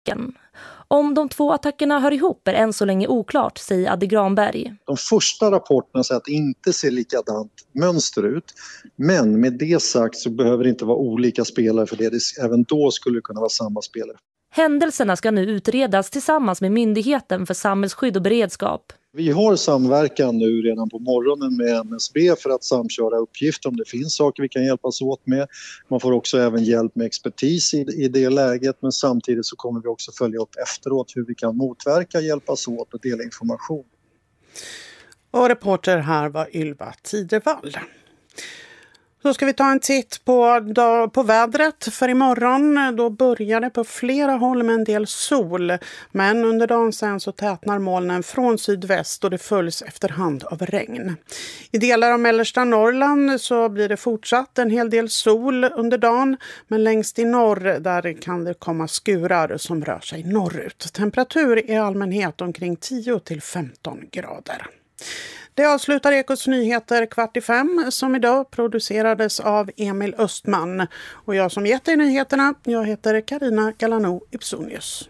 Om de två attackerna hör ihop är än så länge oklart, säger Adde Granberg. De första rapporterna säger att det inte ser likadant mönster ut. Men med det sagt så behöver det inte vara olika spelare för det. Även då skulle det kunna vara samma spelare. Händelserna ska nu utredas tillsammans med Myndigheten för samhällsskydd och beredskap. Vi har samverkan nu redan på morgonen med MSB för att samköra uppgifter om det finns saker vi kan hjälpas åt med. Man får också även hjälp med expertis i det läget, men samtidigt så kommer vi också följa upp efteråt hur vi kan motverka, hjälpas åt och dela information. Och reporter här var Ylva Tidevall. Så ska vi ta en titt på vädret för imorgon. Då börjar det på flera håll med en del sol. Men under dagen sen så tätnar molnen från sydväst och det följs efterhand av regn. I delar av mellersta Norrland så blir det fortsatt en hel del sol under dagen. Men längst i norr där kan det komma skurar som rör sig norrut. Temperatur i allmänhet omkring 10-15 grader. Det avslutar Ekots nyheter 4:45 som idag producerades av Emil Östman. Och jag som gett dig nyheterna, jag heter Carina Galano Ipsonius.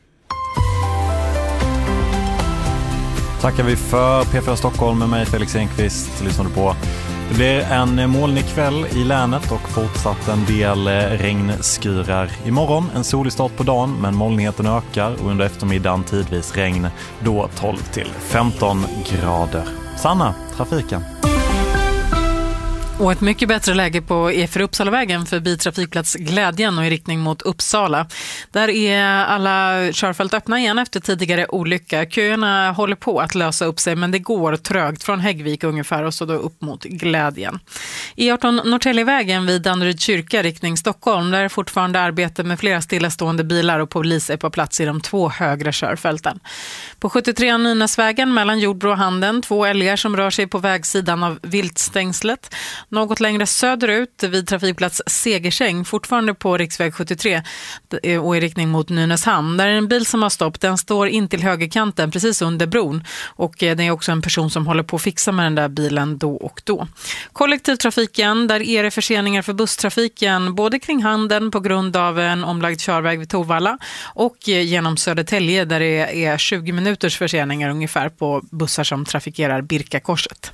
Tackar vi för P4 Stockholm med mig Felix Enqvist lyssnade på. Det blir en molnig kväll i länet och fortsatt en del regnskurar imorgon. En solig start på dagen men molnigheten ökar och under eftermiddagen tidvis regn, då 12-15 grader. Sanna, trafiken. Och ett mycket bättre läge på E4 Uppsalavägen förbi trafikplats Glädjen och i riktning mot Uppsala. Där är alla körfält öppna igen efter tidigare olycka. Köerna håller på att lösa upp sig men det går trögt från Häggvik ungefär och så då upp mot Glädjen. E18 Norrtäljevägen vid Danderyd kyrka riktning Stockholm. Där är fortfarande arbete med flera stillastående bilar och polis är på plats i de 2 högra körfälten. På 73 Nynäsvägen mellan Jordbro och Handen 2 älgar som rör sig på vägsidan av viltstängslet. Något längre söderut vid trafikplats Segersäng, fortfarande på riksväg 73 och i riktning mot Nynäshamn. Där är en bil som har stopp, den står in till högerkanten precis under bron och det är också en person som håller på att fixa med den där bilen då och då. Kollektivtrafiken, där är det förseningar för busstrafiken både kring Handen på grund av en omlagd körväg vid Torvalla och genom Södertälje där det är 20 minuters förseningar ungefär på bussar som trafikerar Birkakorset.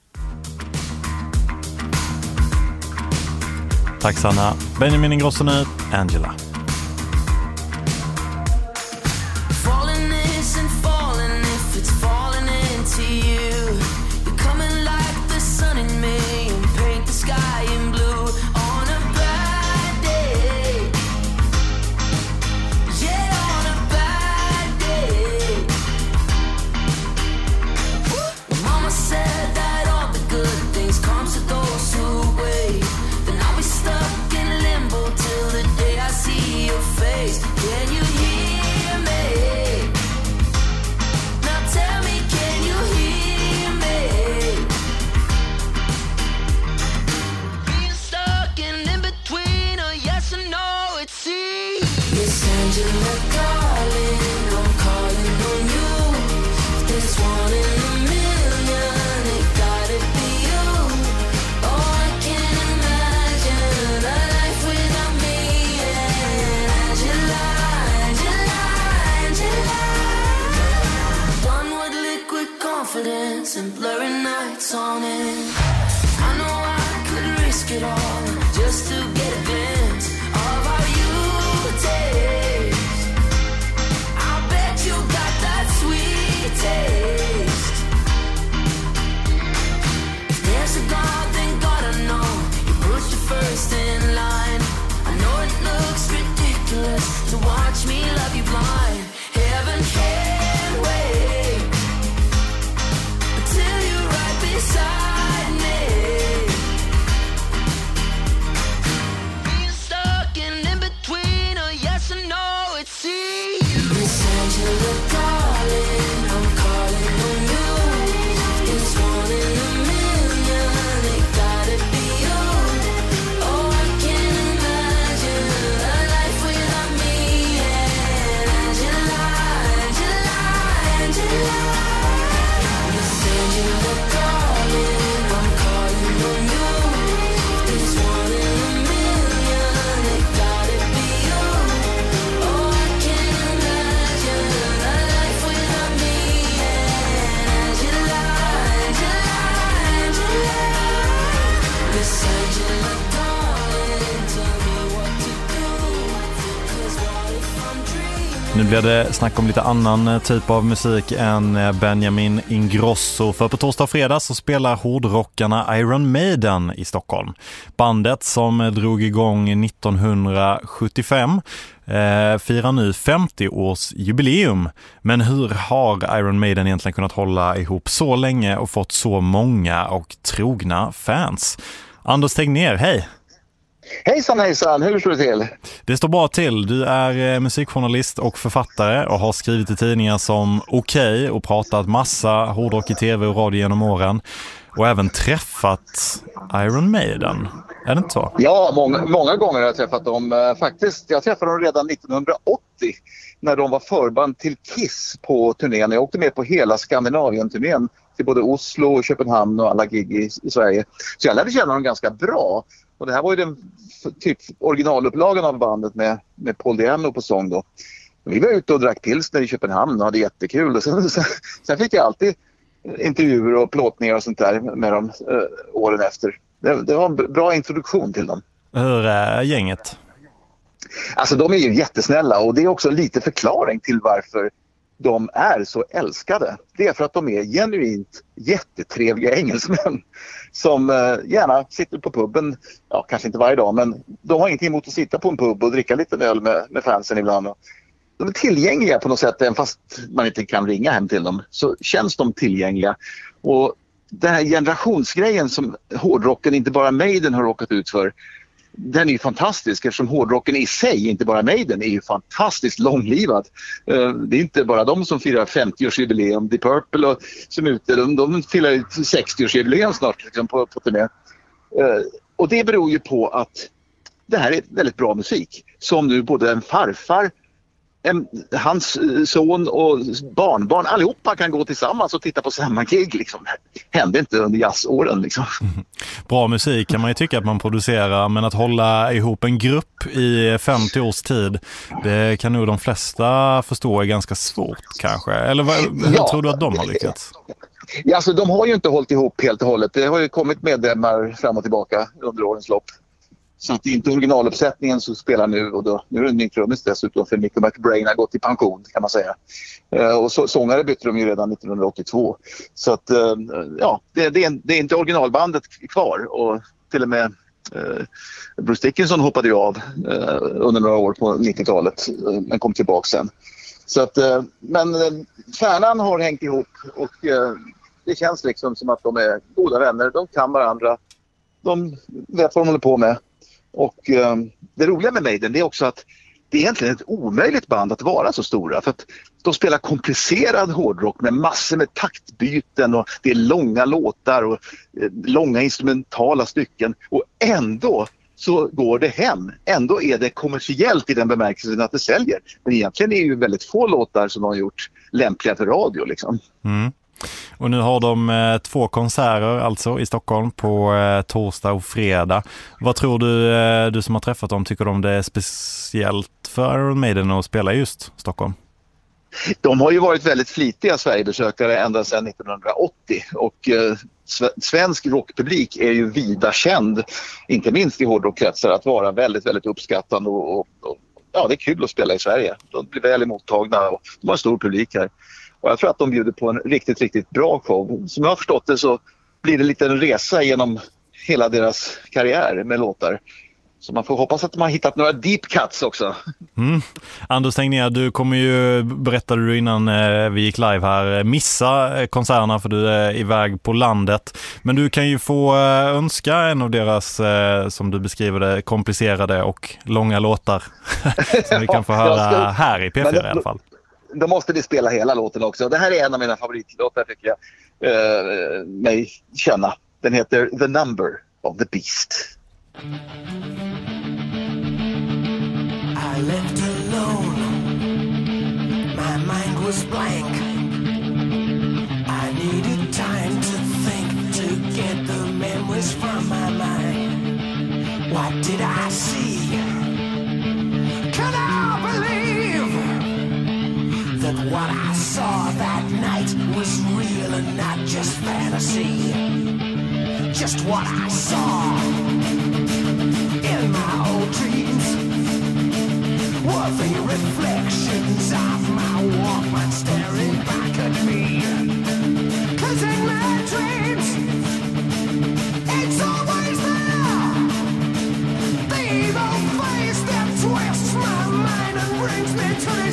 Tack Sanna. Benjamin Ingrosso nu, Angela. And blurry nights on it. I know I could risk it all just to get a glimpse of how you taste. I bet you got that sweet taste. If there's a God, then God I know you put you first in line. I know it looks ridiculous to watch me love you blind. Heaven can't wait beside me. Nu blir det snack om lite annan typ av musik än Benjamin Ingrosso. För på torsdag och fredag så spelar hårdrockarna Iron Maiden i Stockholm. Bandet som drog igång 1975 firar nu 50-årsjubileum. Men hur har Iron Maiden egentligen kunnat hålla ihop så länge och fått så många och trogna fans? Anders Tegnér, hej! Hejsan, hur står det till? Det står bra till. Du är musikjournalist och författare och har skrivit i tidningar som Okej och pratat massa hårdrock i tv och radio genom åren. Och även träffat Iron Maiden. Är det inte så? Ja, många gånger har jag träffat dem. Faktiskt, jag träffade dem redan 1980 när de var förband till Kiss på turnén. Jag åkte med på hela Skandinavien-turnén till både Oslo, Köpenhamn och alla gig i Sverige. Så jag lärde känna dem ganska bra. Och det här var ju den typ originalupplagan av bandet med Paul Diano på sång då. Vi var ute och drack pilsner i Köpenhamn och hade jättekul. Och sen fick jag alltid intervjuer och plåtningar och sånt där med dem åren efter. Det var en bra introduktion till dem. Hur är gänget? Alltså de är ju jättesnälla och det är också lite förklaring till varför de är så älskade. Det är för att de är genuint jättetrevliga engelsmän som gärna sitter på puben, ja kanske inte varje dag, men de har ingenting emot att sitta på en pub och dricka lite öl med fansen ibland. De är tillgängliga på något sätt, även fast man inte kan ringa hem till dem så känns de tillgängliga. Och den här generationsgrejen som hårdrocken, inte bara Maiden, har råkat ut för, den är ju fantastisk eftersom hårdrocken i sig, inte bara Maiden, är ju fantastiskt långlivad. Det är inte bara de som firar 50-årsjubileum. The Purple och som ute, de firar 60-årsjubileum snart liksom, på turné. Och det beror ju på att det här är väldigt bra musik som nu både en farfar, hans son och barnbarn, allihopa kan gå tillsammans och titta på samma gig liksom. Det hände inte under jazzåren liksom. Bra musik kan man ju tycka att man producerar, men att hålla ihop en grupp i 50 års tid, det kan nog de flesta förstå är ganska svårt kanske. Eller hur tror du att de har lyckats? Ja, alltså de har ju inte hållit ihop helt och hållet. Det har ju kommit medlemmar fram och tillbaka under årens lopp. Så att det är inte originaluppsättningen som spelar nu, och då, nu är det en ny trummis dessutom för Nico McBrain har gått i pension kan man säga. Och sångare bytte de ju redan 1982. Så att ja, det är inte originalbandet kvar, och till och med Bruce Dickinson hoppade ju av under några år på 90-talet men kom tillbaka sen. Så att, men kärnan har hängt ihop och det känns liksom som att de är goda vänner, de kan varandra, de vet vad de håller på med. Och det roliga med Maiden är också att det är egentligen ett omöjligt band att vara så stora, för att de spelar komplicerad hårdrock med massor med taktbyten och det är långa låtar och långa instrumentala stycken, och ändå så går det hem. Ändå är det kommersiellt i den bemärkelsen att det säljer. Men egentligen är det ju väldigt få låtar som de har gjort lämpliga för radio liksom. Mm. Och nu har de 2 konserter alltså i Stockholm på torsdag och fredag. Vad tror du som har träffat dem, tycker de det är speciellt för Iron Maiden att spela just Stockholm? De har ju varit väldigt flitiga Sverigebesökare ända sedan 1980, och svensk rockpublik är ju vida känd, inte minst i hårdrockkretsar, att vara väldigt, väldigt uppskattande och ja, det är kul att spela i Sverige. De blir väl emottagna och de har en stor publik här. Och jag tror att de bjuder på en riktigt, riktigt bra show. Som jag har förstått det så blir det lite en resa genom hela deras karriär med låtar. Så man får hoppas att de har hittat några deep cuts också. Mm. Anders Tegnér, du kommer ju, berättade du innan vi gick live här, missa konserterna för du är iväg på landet. Men du kan ju få önska en av deras, som du beskriver det, komplicerade och långa låtar. Som vi kan få höra här i P4 i alla fall. Då måste vi spela hela låten också. Det här är en av mina favoritlåtar tycker jag mig känna. Den heter The Number of the Beast. I left alone. My mind was blank. I needed time to think, to get the memories from my mind. What did I see? Can I believe that what I saw that night was real and not just fantasy? Just what I saw in my old dreams were the reflections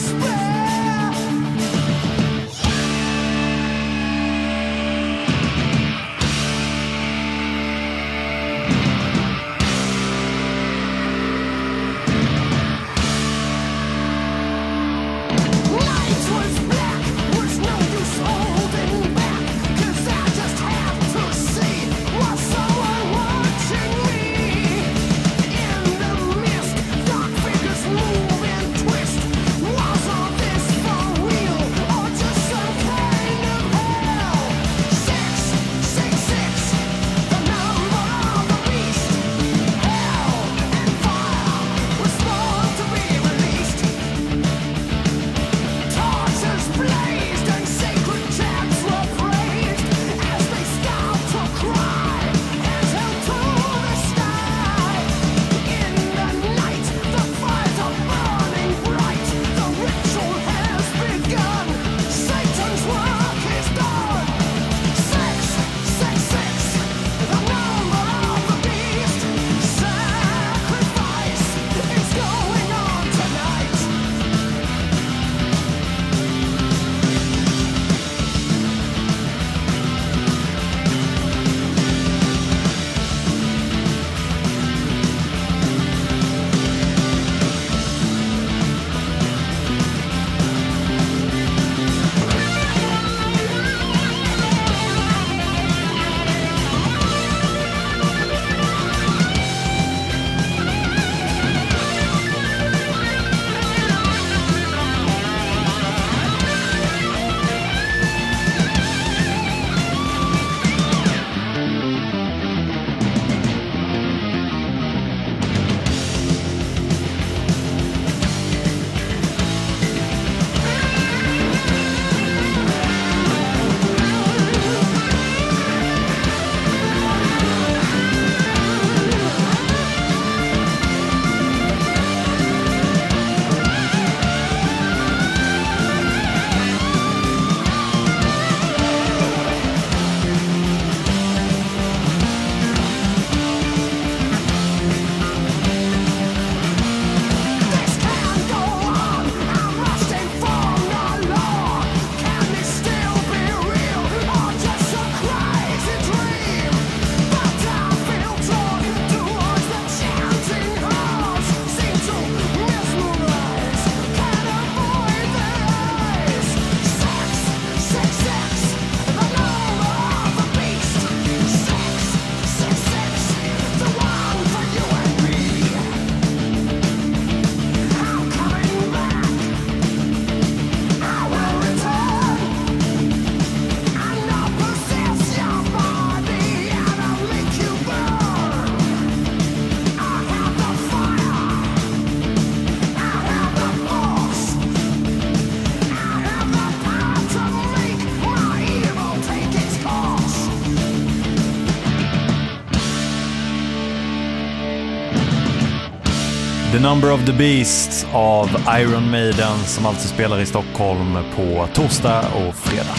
The Number of the Beast av Iron Maiden som alltså spelar i Stockholm på torsdag och fredag.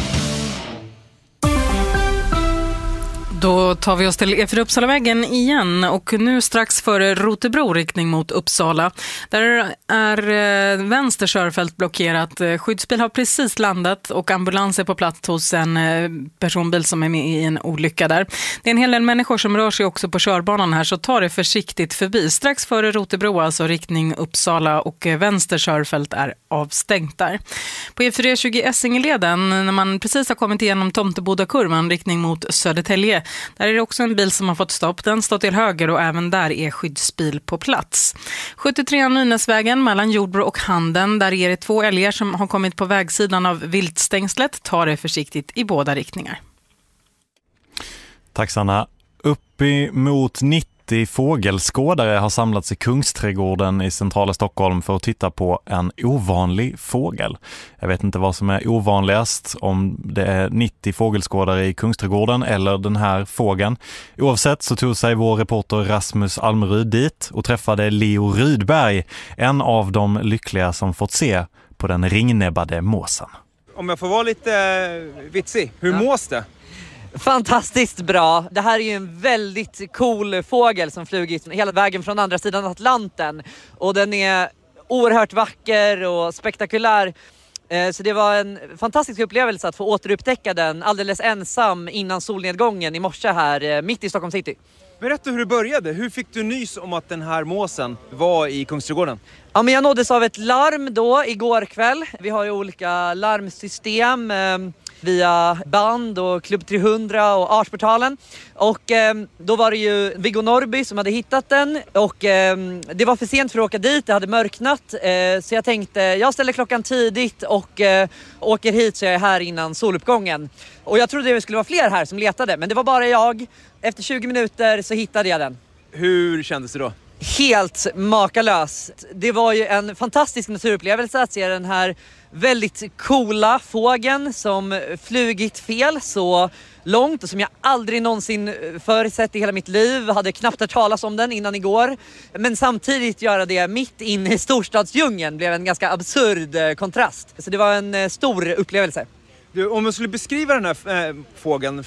Då tar vi oss till E4 Uppsalavägen igen och nu strax före Rotebro riktning mot Uppsala. Där är vänster körfält blockerat. Skyddsbil har precis landat och ambulans är på plats hos en personbil som är med i en olycka där. Det är en hel del människor som rör sig också på körbanan här, så ta det försiktigt förbi. Strax före Rotebro alltså riktning Uppsala och vänster körfält är avstängt där. På E420 Essingeleden när man precis har kommit igenom Tomtebodakurvan riktning mot Södertälje. Där är det också en bil som har fått stopp. Den står till höger och även där är skyddsbil på plats. 73 Nynäsvägen mellan Jordbro och Handen. Där är det 2 älgar som har kommit på vägsidan av viltstängslet. Ta det försiktigt i båda riktningar. Tack Sanna. Uppemot 90 fågelskådare har samlats i Kungsträdgården i centrala Stockholm för att titta på en ovanlig fågel. Jag vet inte vad som är ovanligast, om det är 90 fågelskådare i Kungsträdgården eller den här fågeln. Oavsett så tog sig vår reporter Rasmus Almerud dit och träffade Leo Rydberg, en av de lyckliga som fått se på den ringnäbbade måsen. Om jag får vara lite vitsig, hur mås det? Fantastiskt bra. Det här är ju en väldigt cool fågel som flugit hela vägen från andra sidan Atlanten. Och den är oerhört vacker och spektakulär. Så det var en fantastisk upplevelse att få återupptäcka den alldeles ensam innan solnedgången i morse här mitt i Stockholm city. Berätta hur det började. Hur fick du nys om att den här måsen var i Kungsträdgården? Ja, men jag nåddes av ett larm då igår kväll. Vi har ju olika larmsystem via Band och Klubb 300 och Artsportalen. Och då var det ju Viggo Norrby som hade hittat den. Och det var för sent för att åka dit, det hade mörknat. Så jag tänkte, jag ställer klockan tidigt och åker hit så jag är här innan soluppgången. Och jag trodde det skulle vara fler här som letade, men det var bara jag. Efter 20 minuter så hittade jag den. Hur kändes det då? Helt makalöst. Det var ju en fantastisk naturupplevelse att se den här väldigt coola fågeln som flugit fel så långt och som jag aldrig någonsin förutsett i hela mitt liv. Hade knappt hört talas om den innan igår. Men samtidigt göra det mitt inne i storstadsdjungeln blev en ganska absurd kontrast. Så det var en stor upplevelse. Du, om jag skulle beskriva den här fågeln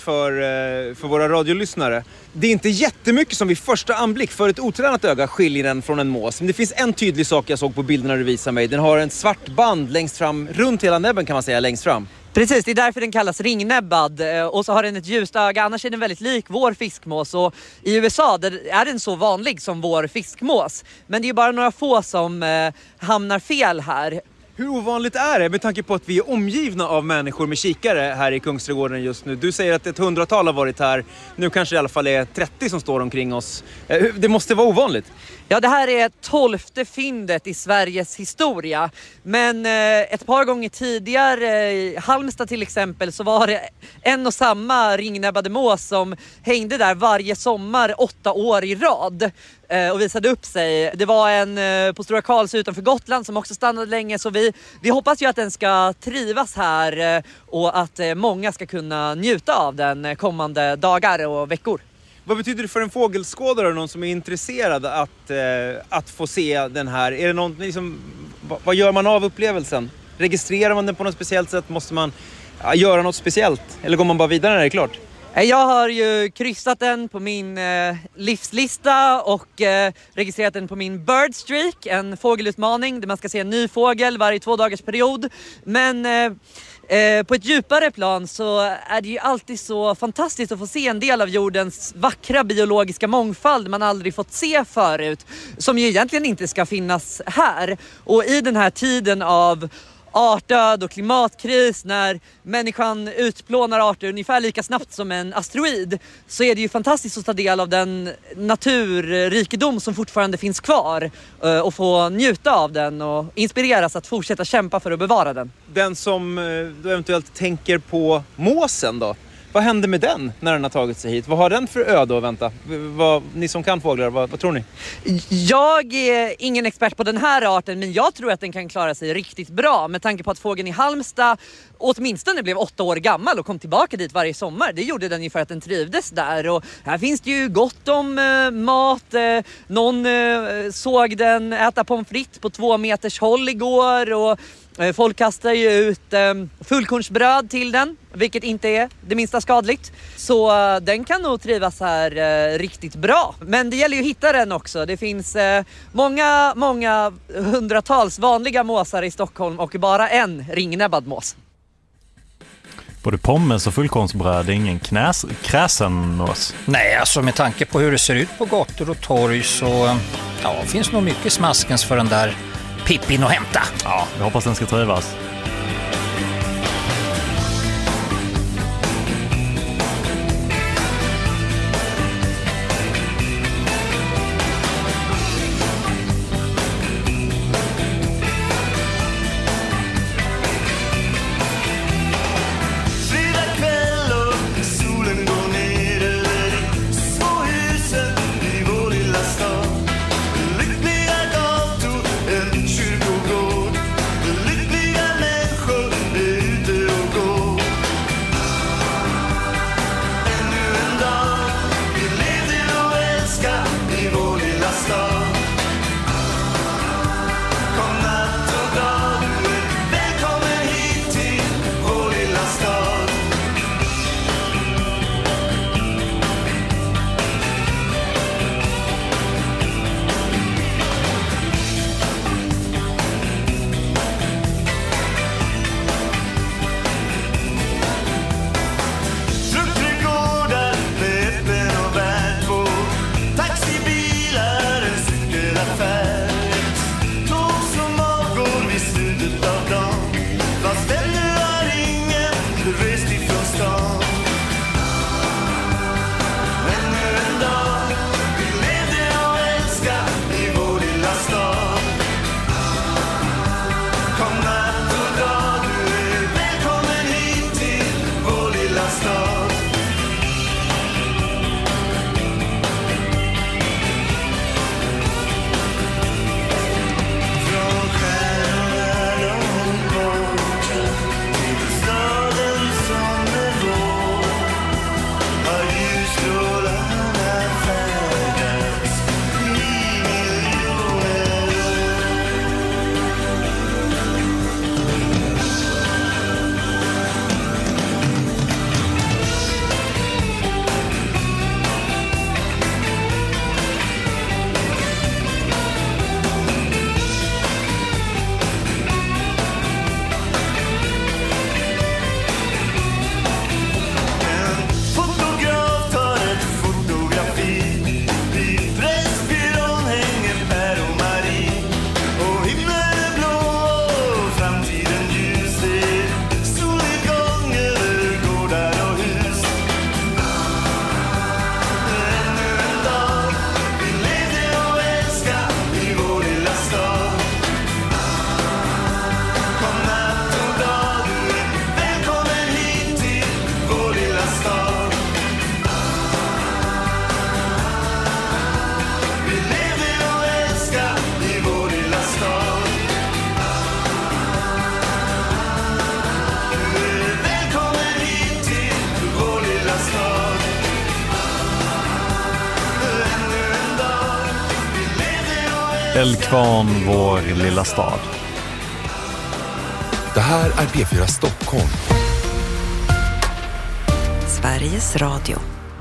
för våra radiolyssnare. Det är inte jättemycket som vid första anblick för ett otränat öga skiljer den från en mås. Men det finns en tydlig sak jag såg på bilderna du visade mig. Den har en svart band längst fram, runt hela näbben kan man säga, längst fram. Precis, det är därför den kallas ringnäbbad och så har den ett ljust öga. Annars är den väldigt lik vår fiskmås och i USA är den så vanlig som vår fiskmås. Men det är bara några få som hamnar fel här. Hur ovanligt är det med tanke på att vi är omgivna av människor med kikare här i Kungsträdgården just nu? Du säger att ett 100-tal har varit här. Nu kanske det i alla fall är 30 som står omkring oss. Det måste vara ovanligt. Ja, det här är 12:e fyndet i Sveriges historia. Men ett par gånger tidigare, i Halmstad till exempel, så var det en och samma ringnäbbade mås som hängde där varje sommar 8 år i rad och visade upp sig. Det var en på Stora Karlsö utanför Gotland som också stannade länge, så vi hoppas ju att den ska trivas här och att många ska kunna njuta av den kommande dagar och veckor. Vad betyder det för en fågelskådare, någon som är intresserad att få se den här? Är det någon, liksom, vad gör man av upplevelsen? Registrerar man den på något speciellt sätt? Måste man göra något speciellt? Eller går man bara vidare när det är klart? Jag har ju kryssat den på min livslista och registrerat den på min Bird Streak, en fågelutmaning där man ska se en ny fågel varje 2 dagars period. Men på ett djupare plan så är det ju alltid så fantastiskt att få se en del av jordens vackra biologiska mångfald man aldrig fått se förut, som ju egentligen inte ska finnas här. Och i den här tiden av artdöd och klimatkris, när människan utplånar arter ungefär lika snabbt som en asteroid, så är det ju fantastiskt att ta del av den naturrikedom som fortfarande finns kvar och få njuta av den och inspireras att fortsätta kämpa för att bevara den. Den som du eventuellt tänker på måsen då? Vad händer med den när den har tagit sig hit? Vad har den för öde att vänta? Ni som kan fåglar, vad tror ni? Jag är ingen expert på den här arten, men jag tror att den kan klara sig riktigt bra med tanke på att fågeln i Halmstad åtminstone blev 8 år gammal och kom tillbaka dit varje sommar. Det gjorde den ju för att den trivdes där, och här finns det ju gott om mat. Någon såg den äta pommes frites på 2 meters håll igår, och folk kastar ju ut fullkornsbröd till den, vilket inte är det minsta skadligt. Så den kan nog trivas här riktigt bra. Men det gäller ju att hitta den också. Det finns många hundratals vanliga måsar i Stockholm och bara en ringnäbbad mås. Både pommes och fullkornsbröd är ingen kräsen mås. Nej, alltså med tanke på hur det ser ut på gator och torg så finns nog mycket smaskens för den där Pippin och hämta. Ja, jag hoppas den ska trivas. Eldkvarn, vår lilla stad. Det här är P4 Stockholm. Sveriges Radio.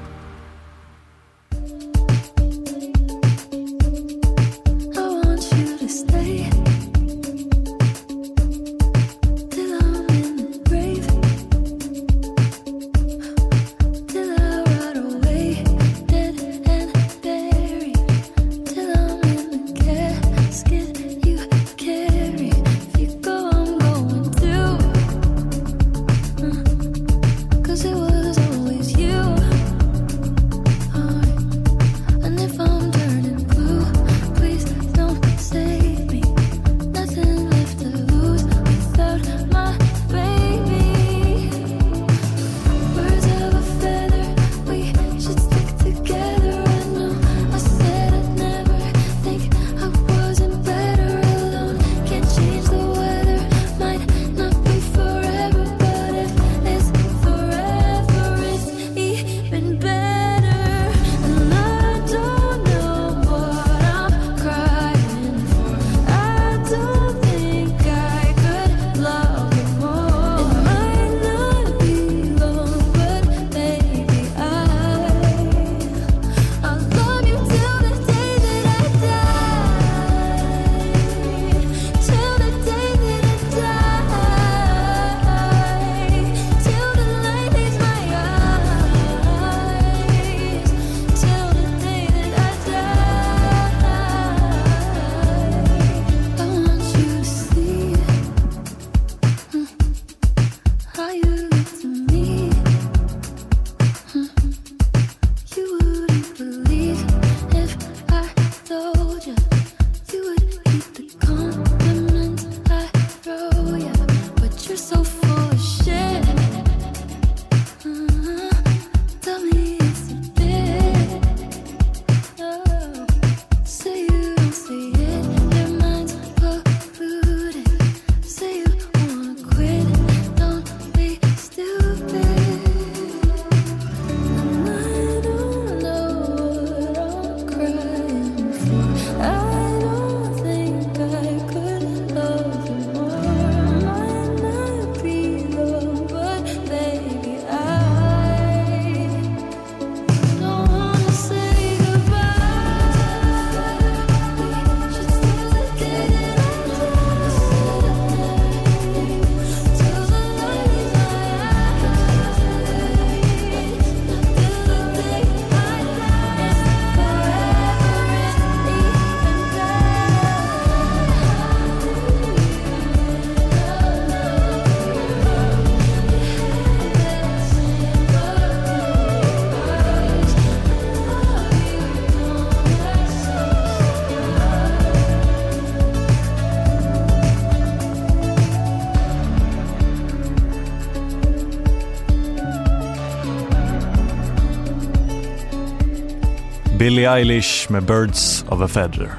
Billie Eilish med Birds of a Feather.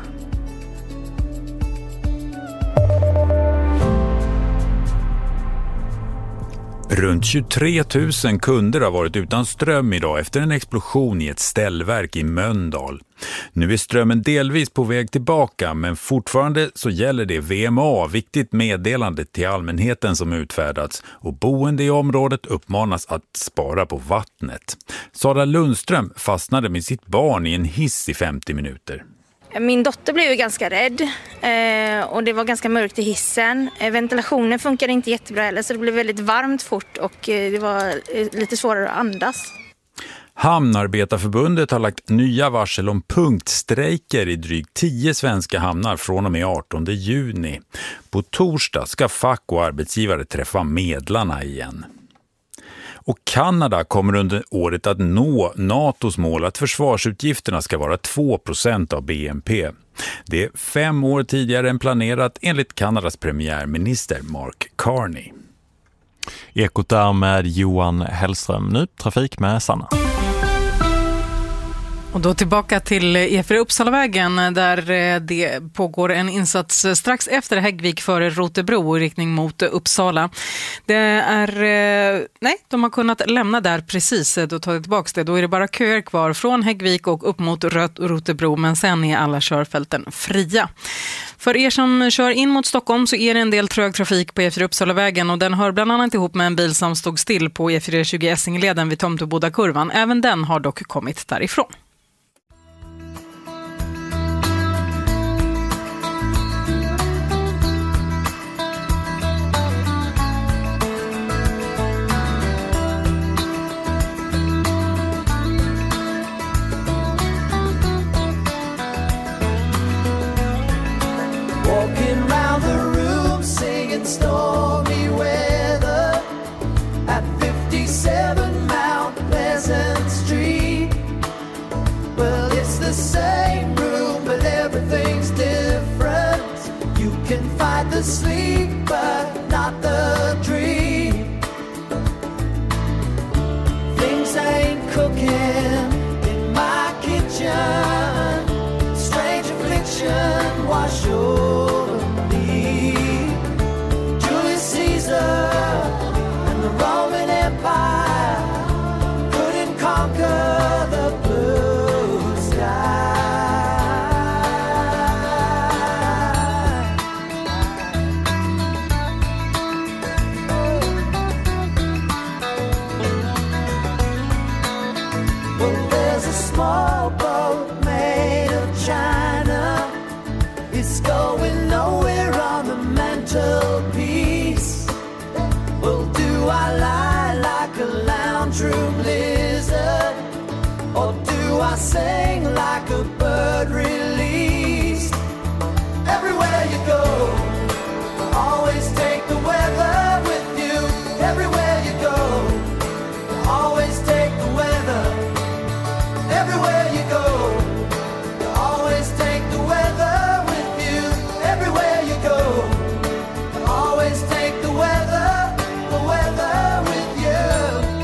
Runt 23 000 kunder har varit utan ström idag efter en explosion i ett ställverk i Mölndal. Nu är strömmen delvis på väg tillbaka, men fortfarande så gäller det VMA, viktigt meddelande till allmänheten som utfärdats, och boende i området uppmanas att spara på vattnet. Sara Lundström fastnade med sitt barn i en hiss i 50 minuter. Min dotter blev ju ganska rädd och det var ganska mörkt i hissen. Ventilationen funkade inte jättebra heller, så det blev väldigt varmt fort och det var lite svårare att andas. Hamnarbetarförbundet har lagt nya varsel om punktstrejker i drygt 10 svenska hamnar från och med 18 juni. På torsdag ska fack och arbetsgivare träffa medlarna igen. Och Kanada kommer under året att nå NATOs mål att försvarsutgifterna ska vara 2% av BNP. Det är 5 år tidigare än planerat enligt Kanadas premiärminister Mark Carney. Ekot där med Johan Hellström. Nu trafik med Sanna. Och då tillbaka till E4 Uppsalavägen där det pågår en insats strax efter Häggvik före Rotebro i riktning mot Uppsala. De har kunnat lämna där precis, då tar jag tillbaka det. Då är det bara köer kvar från Häggvik och upp mot Rotebro, men sen är alla körfälten fria. För er som kör in mot Stockholm så är det en del trög trafik på E4 Uppsalavägen och den hör bland annat ihop med en bil som stod still på E420 Essingeleden vid Tomtebodakurvan. Även den har dock kommit därifrån. Walking round the room singing stormy weather at 57 Mount Pleasant Street. Well, it's the same room, but everything's different. You can fight the sleep, but not the dream. Things ain't cooking in my kitchen. Strange affliction wash over me. Julius Caesar and the Roman Empire couldn't conquer the blue sky. Well, there's a small boat made of China. It's going nowhere on the mantelpiece. Well, do I lie like a lounge room lizard, or do I sing like a bird released? Everywhere you go, always take the weather with you. Everywhere you go, always take the weather. Everywhere you go, always take the weather with you. Everywhere you go, always take the weather with you.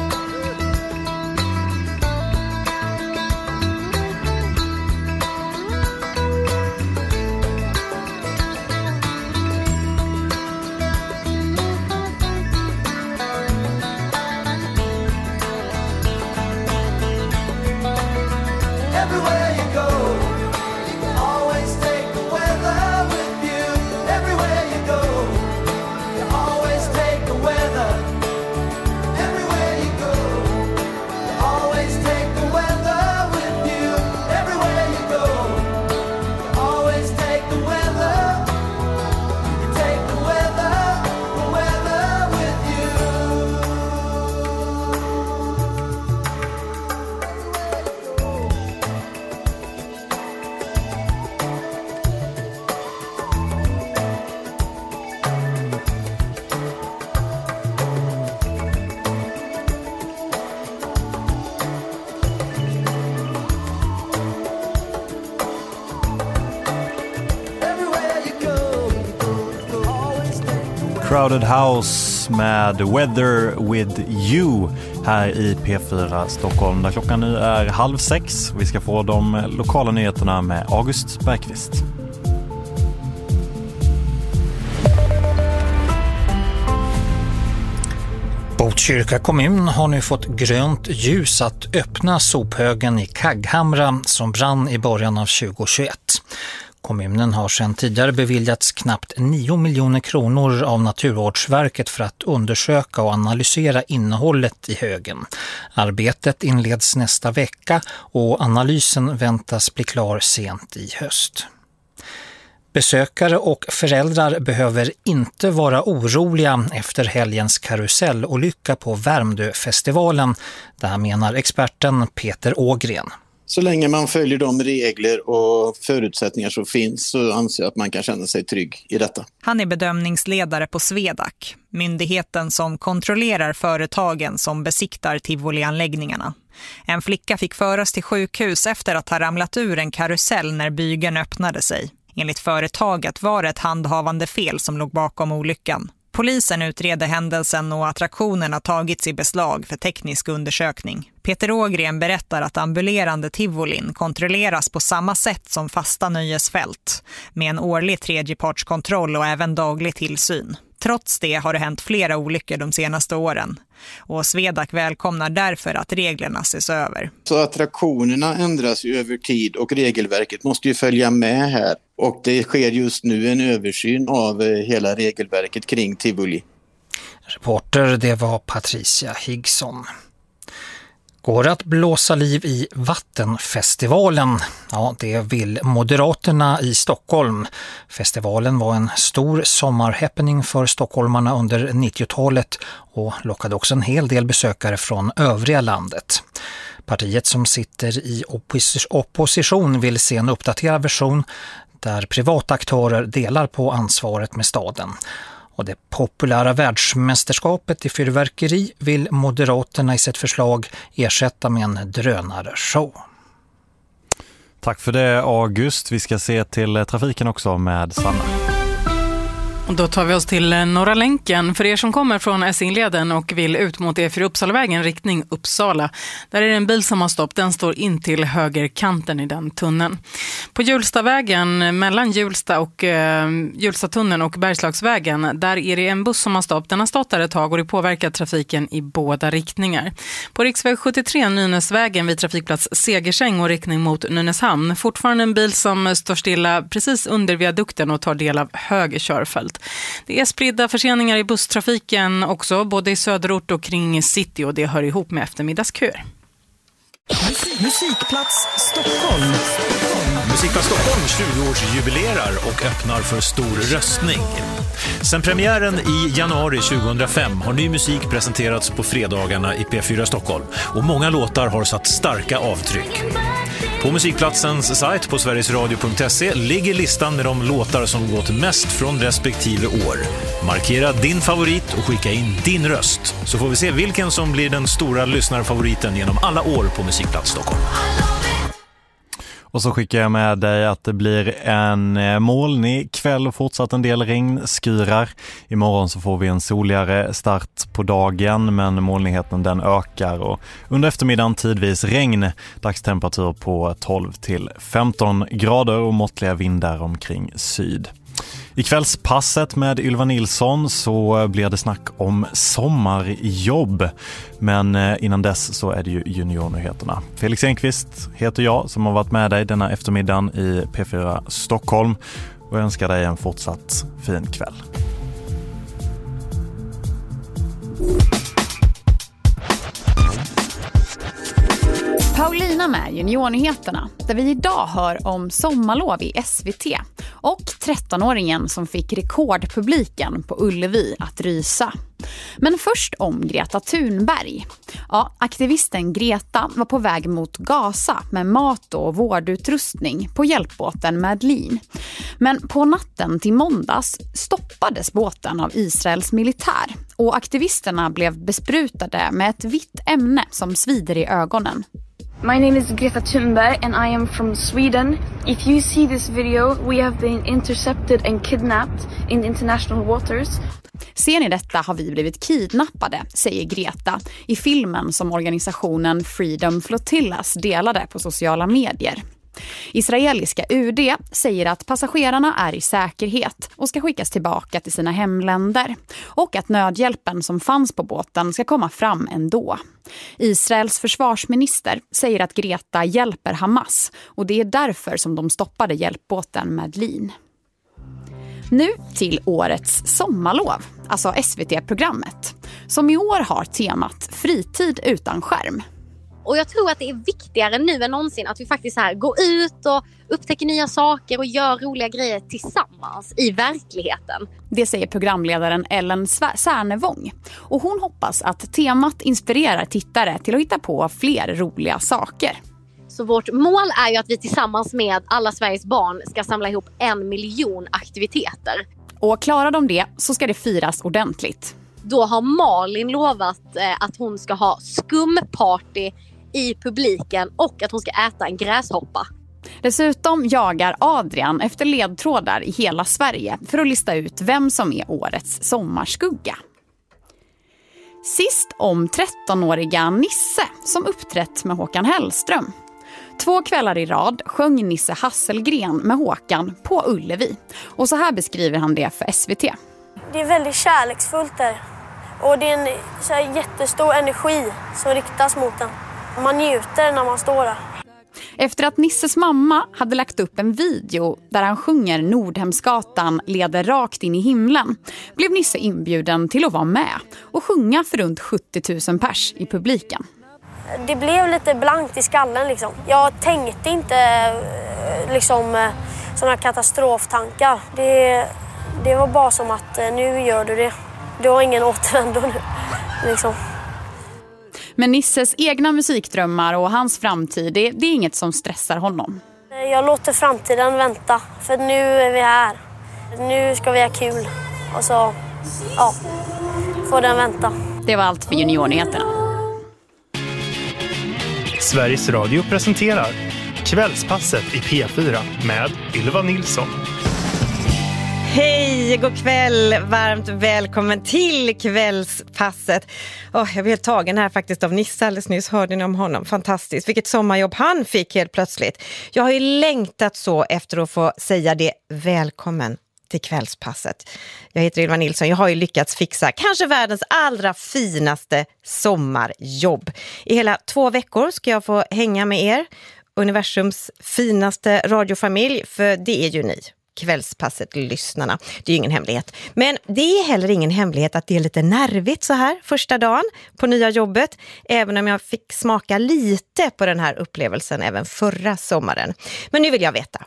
Everywhere you go, always take the weather with you. Everywhere you go, you always take the weather. Everywhere you go, you always take the weather with you. Everywhere you go, you always take the weather. You take the weather with you. Crowded House med Weather With You här i P4 Stockholm där klockan nu är 5:30. Vi ska få de lokala nyheterna med August Bergqvist. Botkyrka kommun har nu fått grönt ljus att öppna sophögen i Kagghamra som brann i början av 2021. Kommunen har sedan tidigare beviljats knappt 9 miljoner kronor av Naturvårdsverket för att undersöka och analysera innehållet i högen. Arbetet inleds nästa vecka och analysen väntas bli klar sent i höst. Besökare och föräldrar behöver inte vara oroliga efter helgens karusellolycka på Värmdöfestivalen. Det här menar experten Peter Ågren. Så länge man följer de regler och förutsättningar som finns så anser jag att man kan känna sig trygg i detta. Han är bedömningsledare på Svedac, myndigheten som kontrollerar företagen som besiktar tivolianläggningarna. En flicka fick föras till sjukhus efter att ha ramlat ur en karusell när bygeln öppnade sig. Enligt företaget var det ett handhavande fel som låg bakom olyckan. Polisen utreder händelsen och attraktionen har tagits i beslag för teknisk undersökning. Peter Ågren berättar att ambulerande tivolin kontrolleras på samma sätt som fasta nöjesfält, med en årlig tredjepartskontroll och även daglig tillsyn. Trots det har det hänt flera olyckor de senaste åren. Och Swedac välkomnar därför att reglerna ses över. Så attraktionerna ändras ju över tid och regelverket måste ju följa med här. Och det sker just nu en översyn av hela regelverket kring tivoli. Reporter, det var Patricia Higson. Går att blåsa liv i Vattenfestivalen? Ja, det vill Moderaterna i Stockholm. Festivalen var en stor sommarhappening för stockholmarna under 90-talet och lockade också en hel del besökare från övriga landet. Partiet som sitter i opposition vill se en uppdaterad version där privata aktörer delar på ansvaret med staden. Och det populära världsmästerskapet i fyrverkeri vill Moderaterna i sitt förslag ersätta med en drönarshow. Tack för det, August. Vi ska se till trafiken också med Sanna. Då tar vi oss till Norra länken. För er som kommer från Essingleden och vill ut mot E4 Uppsalavägen riktning Uppsala. Där är det en bil som har stopp. Den står in till högerkanten i den tunneln. På Hjulstavägen mellan Hjulsta och Hjulstatunneln och Bergslagsvägen. Där är det en buss som har stopp. Den har stått där ett tag och det påverkar trafiken i båda riktningar. På riksväg 73 Nynäsvägen vid trafikplats Segersäng och riktning mot Nynäshamn. Fortfarande en bil som står stilla precis under viadukten och tar del av höger körfält. Det är spridda förseningar i busstrafiken också, både i söderort och kring city, och det hör ihop med eftermiddagsköer. Musikplats Stockholm. Musikplats Stockholm 20-årsjubilerar och öppnar för stor röstning. Sen premiären i januari 2005 har ny musik presenterats på fredagarna i P4 Stockholm och många låtar har satt starka avtryck. På musikplatsens sajt på sverigesradio.se ligger listan med de låtar som gått mest från respektive år. Markera din favorit och skicka in din röst, så får vi se vilken som blir den stora lyssnarfavoriten genom alla år på Musikplats Stockholm. Och så skickar jag med dig att det blir en molnig kväll och fortsatt en del regnskyrar. Imorgon så får vi en soligare start på dagen, men molnigheten den ökar och under eftermiddagen tidvis regn. Dagstemperatur på 12 till 15 grader och måttliga vindar omkring syd. I kvällspasset med Ylva Nilsson så blir det snack om sommarjobb. Men innan dess så är det ju juniornyheterna. Felix Enqvist heter jag som har varit med dig denna eftermiddagen i P4 Stockholm. Och jag önskar dig en fortsatt fin kväll. Paulina med juniornyheterna, där vi idag hör om sommarlov i SVT och 13-åringen som fick rekordpubliken på Ullevi att rysa. Men först om Greta Thunberg. Ja, aktivisten Greta var på väg mot Gaza med mat och vårdutrustning på hjälpbåten Madeleine. Men på natten till måndags stoppades båten av Israels militär och aktivisterna blev besprutade med ett vitt ämne som svider i ögonen. My name is Greta Thunberg and I am from Sweden. If you see this video, we have been intercepted and kidnapped in international waters. Ser ni detta har vi blivit kidnappade, säger Greta i filmen som organisationen Freedom Flotillas delade på sociala medier. Israeliska UD säger att passagerarna är i säkerhet och ska skickas tillbaka till sina hemländer och att nödhjälpen som fanns på båten ska komma fram ändå. Israels försvarsminister säger att Greta hjälper Hamas och det är därför som de stoppade hjälpbåten Madeleine. Nu till årets sommarlov, alltså SVT-programmet, som i år har temat fritid utan skärm. Och jag tror att det är viktigare nu än någonsin att vi faktiskt här går ut och upptäcker nya saker och gör roliga grejer tillsammans i verkligheten. Det säger programledaren Ellen Särnevång. Och hon hoppas att temat inspirerar tittare till att hitta på fler roliga saker. Så vårt mål är ju att vi tillsammans med alla Sveriges barn ska samla ihop 1 miljon aktiviteter. Och klarar de det så ska det firas ordentligt. Då har Malin lovat att hon ska ha skumparty i publiken och att hon ska äta en gräshoppa. Dessutom jagar Adrian efter ledtrådar i hela Sverige för att lista ut vem som är årets sommarskugga. Sist om 13-åriga Nisse som uppträtt med Håkan Hellström. 2 kvällar i rad sjöng Nisse Hasselgren med Håkan på Ullevi. Och så här beskriver han det för SVT. Det är väldigt kärleksfullt där. Och det är en så här jättestor energi som riktas mot den. Man njuter när man står där. Efter att Nisses mamma hade lagt upp en video där han sjunger Nordhemsgatan leder rakt in i himlen blev Nisse inbjuden till att vara med och sjunga för runt 70 000 pers i publiken. Det blev lite blankt i skallen liksom. Jag tänkte inte liksom sådana katastroftankar. Det var bara som att nu gör du det. Du har ingen återvändo nu liksom. Men Nisses egna musikdrömmar och hans framtid, det är inget som stressar honom. Jag låter framtiden vänta, för nu är vi här. Nu ska vi ha kul. Och så, ja, får den vänta. Det var allt för Juniornyheterna. Sveriges Radio presenterar Kvällspasset i P4 med Ylva Nilsson. Hej, god kväll. Varmt välkommen till Kvällspasset. Jag blev helt tagen här faktiskt av Nisse alldeles nyss. Hörde ni om honom? Fantastiskt. Vilket sommarjobb han fick helt plötsligt. Jag har ju längtat så efter att få säga det. Välkommen till Kvällspasset. Jag heter Ylva Nilsson. Jag har ju lyckats fixa kanske världens allra finaste sommarjobb. I hela 2 veckor ska jag få hänga med er. Universums finaste radiofamilj. För det är ju ni. Kvällspasset-lyssnarna. Det är ju ingen hemlighet. Men det är heller ingen hemlighet att det är lite nervigt så här första dagen på nya jobbet. Även om jag fick smaka lite på den här upplevelsen även förra sommaren. Men nu vill jag veta.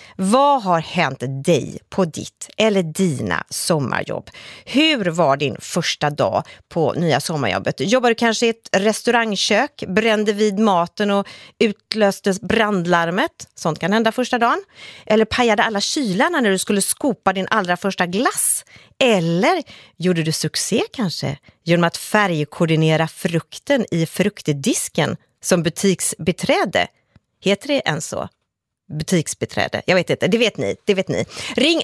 Vad har hänt dig på ditt eller dina sommarjobb? Hur var din första dag på nya sommarjobbet? Jobbar du kanske i ett restaurangkök, brände vid maten och utlöstes brandlarmet? Sånt kan hända första dagen. Eller pajade alla kylarna när du skulle skopa din allra första glass? Eller gjorde du succé kanske genom att färgkoordinera frukten i fruktdisken som butiksbiträde? Heter det än så? Butiksbiträde. Jag vet inte, det vet ni. Ring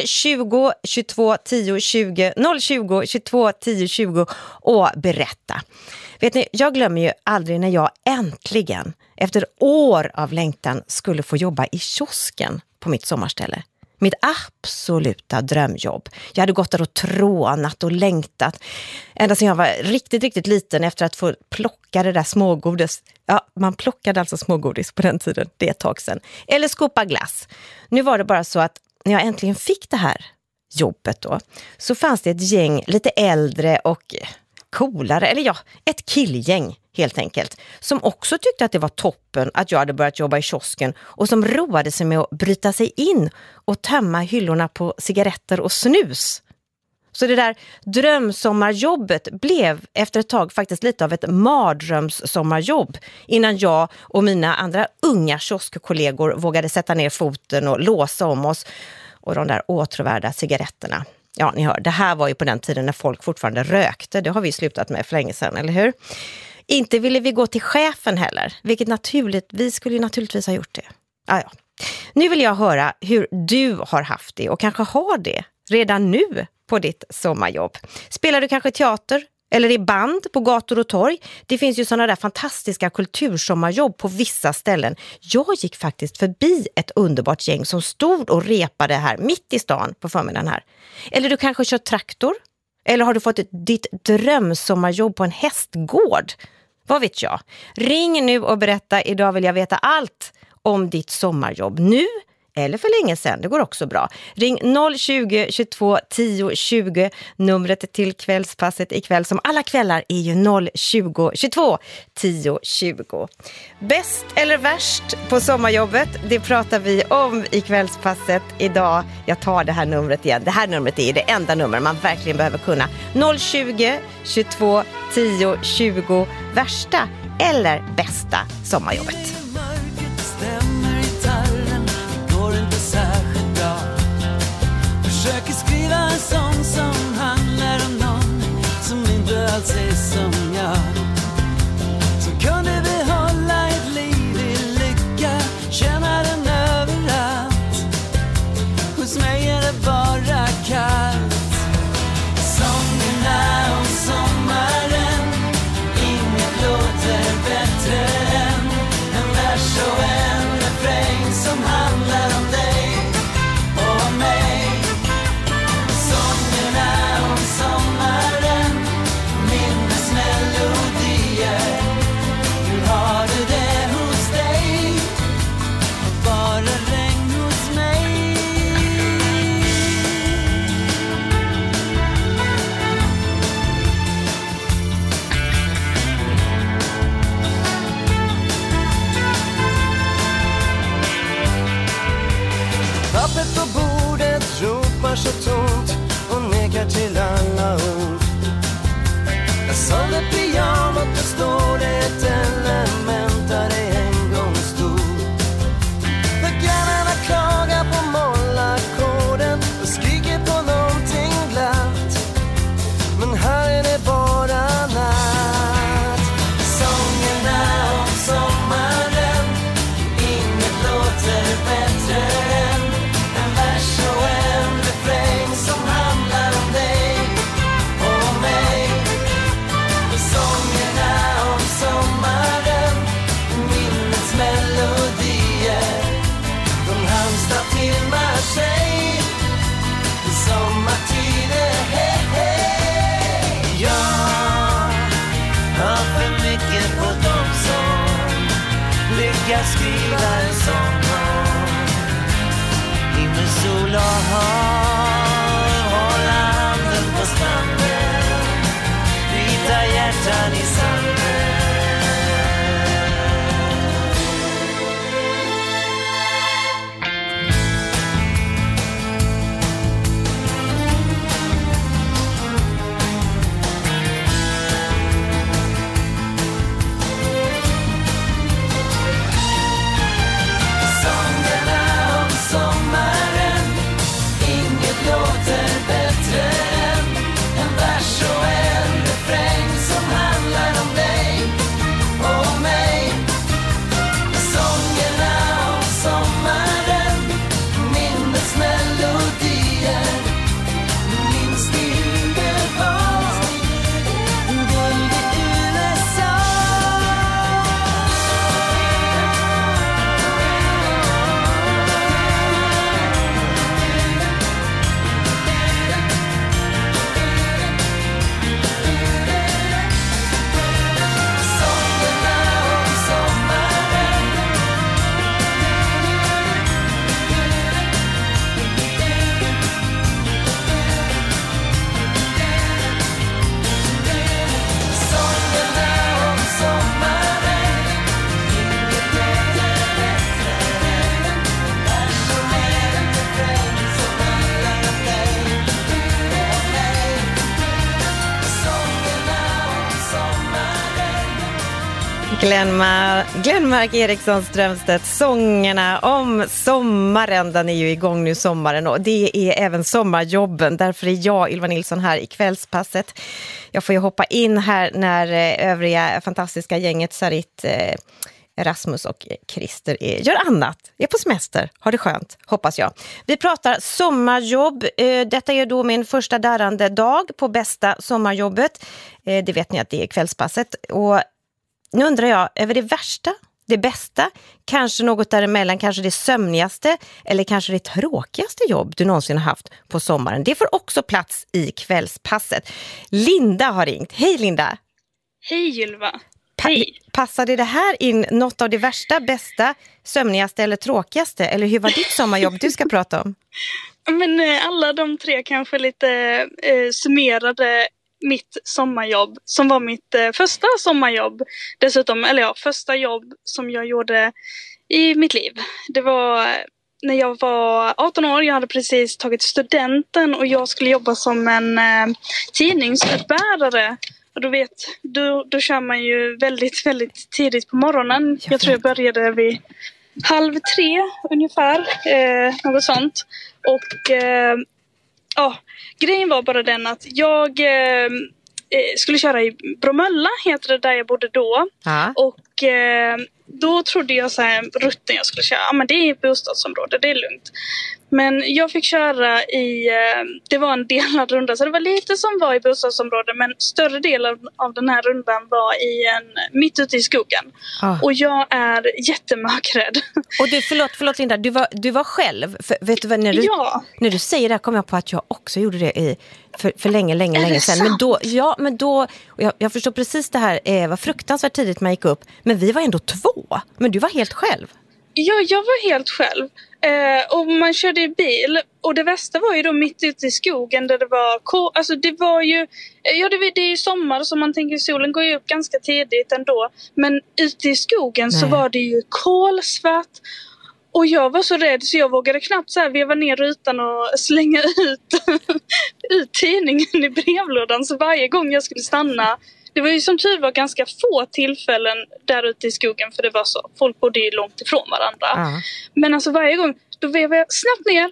020 22 10 20 020 22 10 20 och berätta. Vet ni, jag glömmer ju aldrig när jag äntligen efter år av längtan skulle få jobba i kiosken på mitt sommarställe. Mitt absoluta drömjobb. Jag hade gått där och trånat och längtat. Ända sedan jag var riktigt, riktigt liten efter att få plocka det där smågodis. Ja, man plockade alltså smågodis på den tiden. Det är ett tag sedan. Eller skopa glass. Nu var det bara så att när jag äntligen fick det här jobbet då. Så fanns det ett gäng lite äldre och coolare. Eller ja, ett killgäng helt enkelt. Som också tyckte att det var toppen att jag hade börjat jobba i kiosken. Och som roade sig med att bryta sig in och tömma hyllorna på cigaretter och snus. Så det där drömsommarjobbet blev efter ett tag faktiskt lite av ett mardrömssommarjobb. Innan jag och mina andra unga kioskkollegor vågade sätta ner foten och låsa om oss. Och de där åtråvärda cigaretterna. Ja, ni hör, det här var ju på den tiden när folk fortfarande rökte. Det har vi slutat med för länge sedan, eller hur? Inte ville vi gå till chefen heller, vilket vi skulle naturligtvis ha gjort det. Ja. Nu vill jag höra hur du har haft det och kanske har det redan nu på ditt sommarjobb. Spelar du kanske teater eller i band på gator och torg? Det finns ju sådana där fantastiska kultursommarjobb på vissa ställen. Jag gick faktiskt förbi ett underbart gäng som stod och repade här mitt i stan på förmiddagen här. Eller du kanske kör traktor? Eller har du fått ditt drömsommarjobb på en hästgård? Vad vet jag? Ring nu och berätta. Idag vill jag veta allt om ditt sommarjobb. Nu eller för länge sedan. Det går också bra. Ring 020 22 10 20. Numret till Kvällspasset ikväll som alla kvällar är ju 020 22 10 20. Bäst eller värst på sommarjobbet? Det pratar vi om i Kvällspasset idag. Jag tar det här numret igen. Det här numret är det enda nummer man verkligen behöver kunna. 020 22 10 20. Värsta eller bästa sommarjobbet? Försöker skriva en sång som handlar om någon som inte alls är som jag. Som kunde behålla ett liv i lycka, känna den nyckeln på dem som lyckas skriva en sång om himmel, sol och hav. Hålla handen på stranden, vita hjärtan i sanden. Glenmark Eriksson Strömstedt, sångerna om sommaren. Den är ju igång nu, sommaren, och det är även sommarjobben. Därför är jag, Ylva Nilsson, här i kvällspasset. Jag får ju hoppa in här när övriga fantastiska gänget Sarit, Rasmus och Christer gör annat. Är på semester. Har det skönt, hoppas jag. Vi pratar sommarjobb. Detta är då min första darrande dag på bästa sommarjobbet. Det vet ni att det är kvällspasset. Och nu undrar jag över det värsta, det bästa, kanske något däremellan, kanske det sömnigaste eller kanske det tråkigaste jobb du någonsin har haft på sommaren. Det får också plats i kvällspasset. Linda har ringt. Hej Linda! Hej Ylva! Hej! Passade det här in något av det värsta, bästa, sömnigaste eller tråkigaste? Eller hur var ditt sommarjobb du ska prata om? Men alla de tre kanske lite summerade mitt sommarjobb, som var mitt första sommarjobb dessutom, eller ja, första jobb som jag gjorde i mitt liv. Det var när jag var 18 år, jag hade precis tagit studenten och jag skulle jobba som en tidningsutbärare. Och då kör man ju väldigt, väldigt tidigt på morgonen. Jag tror jag började vid 2:30 ungefär, något sånt. Och grejen var bara den att jag skulle köra i Bromölla, heter det, där jag bodde då. Och då trodde jag så här, rutten jag skulle köra, men det är ett bostadsområde, det är lugnt. Men jag fick köra det var en delad runda, så det var lite som var i bostadsområdet, men större delen av den här rundan var mitt ute i skogen. Och jag är jättemörkrädd. Och du, förlåt Linda, du var själv. Vet du vad, när du säger det här kommer jag på att jag också gjorde det för länge sedan. Men då jag förstår precis det här, var fruktansvärt tidigt man gick upp. Men vi var ändå 2. Men du var helt själv. Ja, jag var helt själv. Och man körde i bil. Och det värsta var ju då mitt ute i skogen där det var... Alltså det var ju... Ja, det är ju sommar, så man tänker solen går ju upp ganska tidigt ändå. Men ute i skogen så var det ju kolsvart. Och jag var så rädd så jag vågade knappt så här veva ner rutan och slänga ut tidningen i brevlådan. Så varje gång jag skulle stanna... Det var ju som tur var ganska få tillfällen där ute i skogen, för det var så. Folk bodde ju långt ifrån varandra. Men alltså varje gång, då vevade jag snabbt ner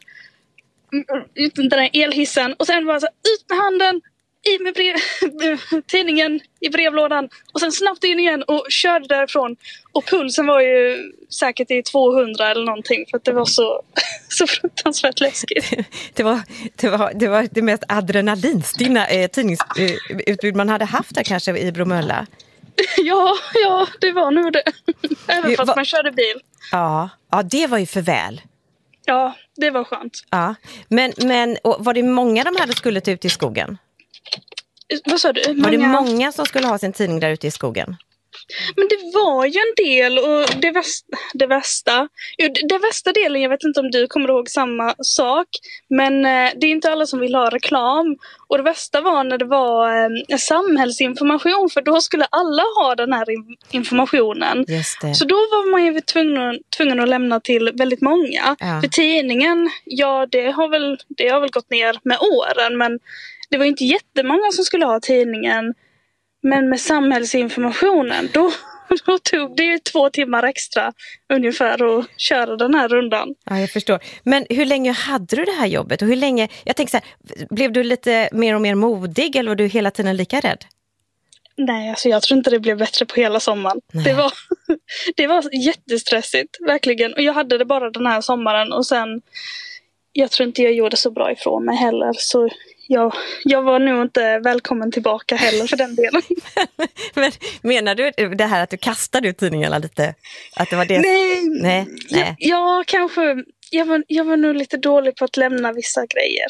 den där elhissen och sen var så ut med handen, i med tidningen i brevlådan och sen snabbt in igen och körde därifrån. Och pulsen var ju säkert i 200 eller någonting, för att det var så fruktansvärt läskigt. Det var det mest adrenalinstinna tidningsutbud man hade haft där kanske i Bromölla. Ja, det var nog det. Även fast man körde bil. Ja, det var ju för väl. Ja, det var skönt. Ja. Men var det många de hade skulle ut i skogen? Vad sa du? Var det många som skulle ha sin tidning där ute i skogen? Men det var ju en del, och det värsta delen, jag vet inte om du kommer ihåg samma sak, men det är inte alla som vill ha reklam. Och det värsta var när det var samhällsinformation, för då skulle alla ha den här informationen. Just det. Så då var man ju tvungen att lämna till väldigt många. Ja. För tidningen, ja det har väl gått ner med åren, men det var inte jättemånga som skulle ha tidningen. Men med samhällsinformationen, då tog det ju 2 timmar extra ungefär att köra den här rundan. Ja, jag förstår. Men hur länge hade du det här jobbet? Och hur länge, jag tänker så här, blev du lite mer och mer modig eller var du hela tiden lika rädd? Nej, alltså jag tror inte det blev bättre på hela sommaren. Det var jättestressigt, verkligen. Och jag hade det bara den här sommaren och sen, jag tror inte jag gjorde så bra ifrån mig heller, så jag var nog inte välkommen tillbaka heller för den delen. Men menar du det här att du kastade ut tidningarna lite? Att det var det? Nej. Jag kanske, jag var nog lite dålig på att lämna vissa grejer.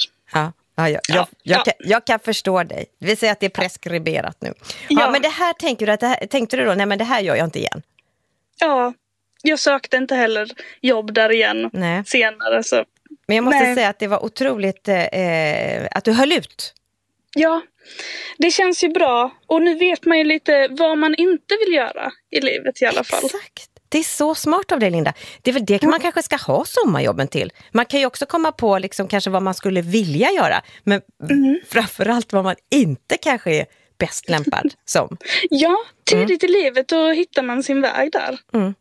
Jag kan förstå dig. Det vill säga att det är preskriberat nu. Ja, men det här tänkte du då, nej men det här gör jag inte igen. Ja, jag sökte inte heller jobb där igen senare. Så. Men jag måste säga att det var otroligt att du höll ut. Ja, det känns ju bra. Och nu vet man ju lite vad man inte vill göra i livet i alla fall. Exakt. Det är så smart av dig, Linda. Det är väl det man kanske ska ha sommarjobben till. Man kan ju också komma på liksom kanske vad man skulle vilja göra. Men framförallt vad man inte kanske är bäst lämpad som. Ja, tidigt i livet då hittar man sin väg där.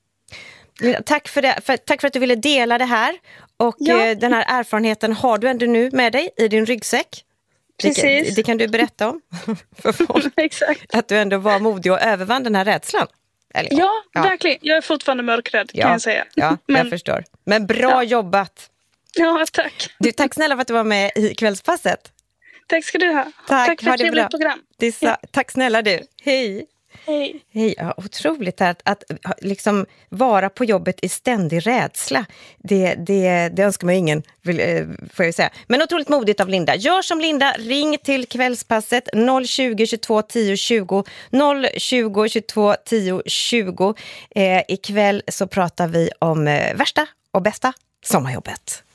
Tack för det. Tack för att du ville dela det här. Och den här erfarenheten har du ändå nu med dig i din ryggsäck. Precis. Det kan du berätta om för folk. Exakt. Att du ändå var modig och övervann den här rädslan. Eller, ja, verkligen. Jag är fortfarande mörkrädd kan jag säga. Ja, jag förstår. Men bra jobbat. Ja, tack. Tack snälla för att du var med i Kvällspasset. Tack ska du ha. Tack för ett trevligt program. Tack snälla du. Hej. Hej. Ja, otroligt att liksom vara på jobbet i ständig rädsla. Det önskar man ingen, får jag säga. Men otroligt modigt av Linda. Gör som Linda, ring till Kvällspasset 020 22 10 20 020 22 10 20. Ikväll så pratar vi om värsta och bästa sommarjobbet.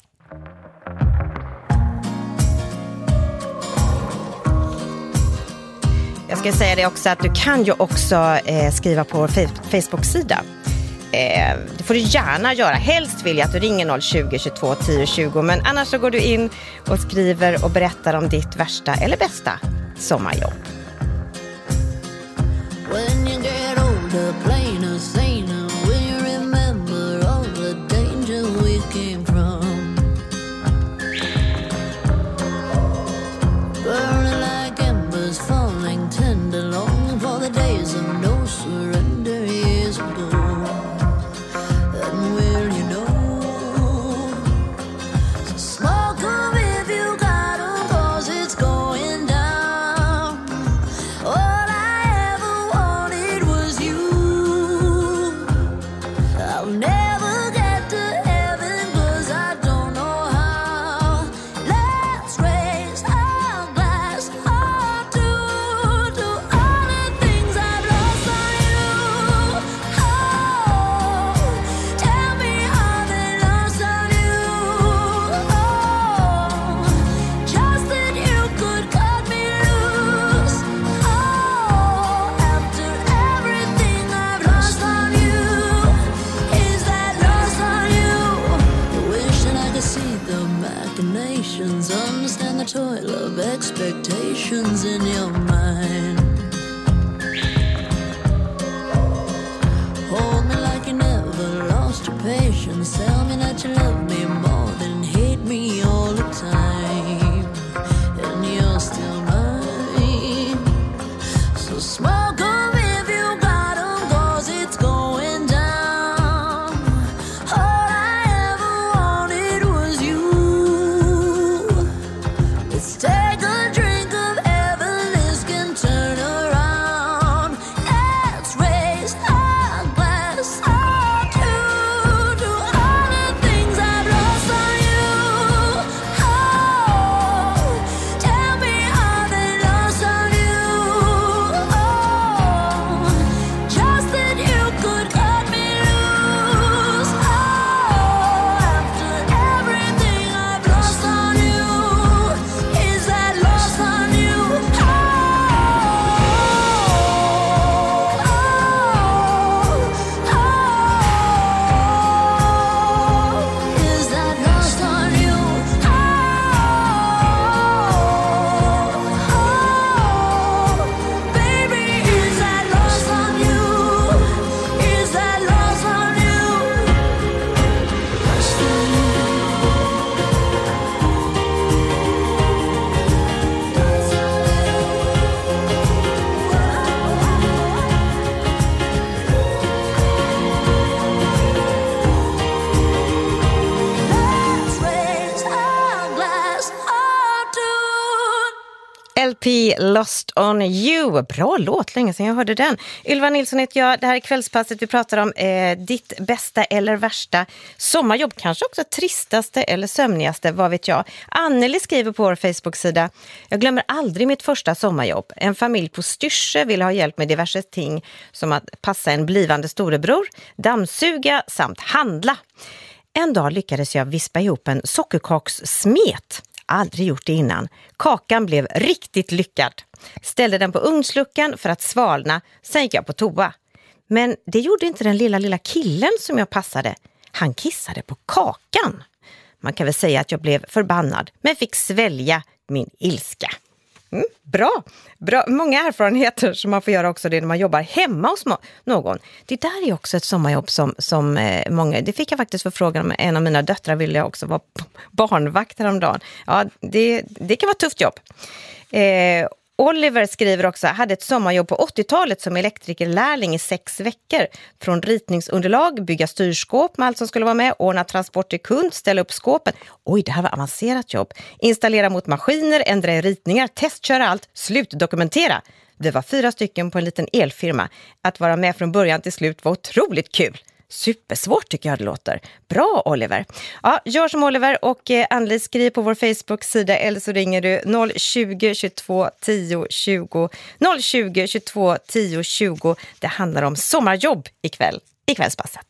Jag ska säga det också att du kan ju också skriva på vår Facebook-sida. Det får du gärna göra. Helst vill jag att du ringer 020 22 10 20. Men annars så går du in och skriver och berättar om ditt värsta eller bästa sommarjobb. When you get older, plainer, saner, will you remember all the danger we came from? Burning like embers, falling tender, longing for the days of no surrender years ago. And will you know? So smoke 'em if you got 'em, 'cause it's going down. All I ever wanted was you. I'll never get to heaven 'cause I don't know how. Let's raise our glass up to all the things I've lost on you. Oh, tell me how they lost on you. Oh, just that you could cut me loose. Oh, after everything I've lost on you, is that lost on you? I wish that I could see the machinations, understand the toil of expectations in your mind. Hold me like you never lost your patience. Tell me that you love me more than hate me all the time. And you're still mine. So smoke 'em if you got 'em, 'cause it's going down. All I ever wanted was you. Let's take a drink of heaven, this can turn around. Let's raise our glass up to all the things I've lost on you. Oh, tell me how they lost on you. Oh, LP Lost on You. Bra låt, länge sedan jag hörde den. Ylva Nilsson heter jag. Det här är Kvällspasset. Vi pratar om ditt bästa eller värsta sommarjobb. Kanske också tristaste eller sömnigaste, vad vet jag. Anneli skriver på vår Facebook-sida: jag glömmer aldrig mitt första sommarjobb. En familj på Styrse ville ha hjälp med diverse ting som att passa en blivande storebror, dammsuga samt handla. En dag lyckades jag vispa ihop en sockerkakssmet. Aldrig gjort det innan. Kakan blev riktigt lyckad. Ställde den på ugnsluckan för att svalna. Sen gick jag på toa. Men det gjorde inte den lilla killen som jag passade. Han kissade på kakan. Man kan väl säga att jag blev förbannad, men fick svälja min ilska. Bra. Många erfarenheter som man får göra också det när man jobbar hemma hos någon. Det där är också ett sommarjobb som många... Det fick jag faktiskt förfrågan om. En av mina döttrar ville jag också vara barnvakt häromdagen. Ja, det kan vara ett tufft jobb. Oliver skriver också: hade ett sommarjobb på 80-talet som elektrikerlärling i 6 veckor. Från ritningsunderlag, bygga styrskåp med allt som skulle vara med, ordna transport till kund, ställa upp skåpen. Oj, det här var avancerat jobb. Installera mot maskiner, ändra i ritningar, testköra allt, slutdokumentera. Vi var 4 stycken på en liten elfirma. Att vara med från början till slut var otroligt kul. Supersvårt tycker jag det låter. Bra, Oliver. Ja, gör som Oliver och Anneli, skriv på vår Facebook-sida eller så ringer du 020 22 10 20 020 22 10 20. Det handlar om sommarjobb ikväll i Kvällspasset.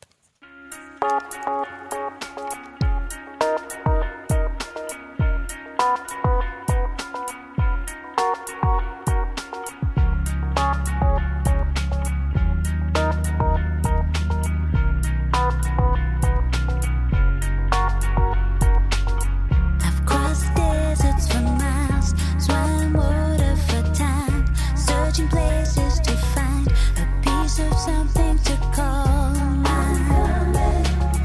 Places to find a piece of something to call mine.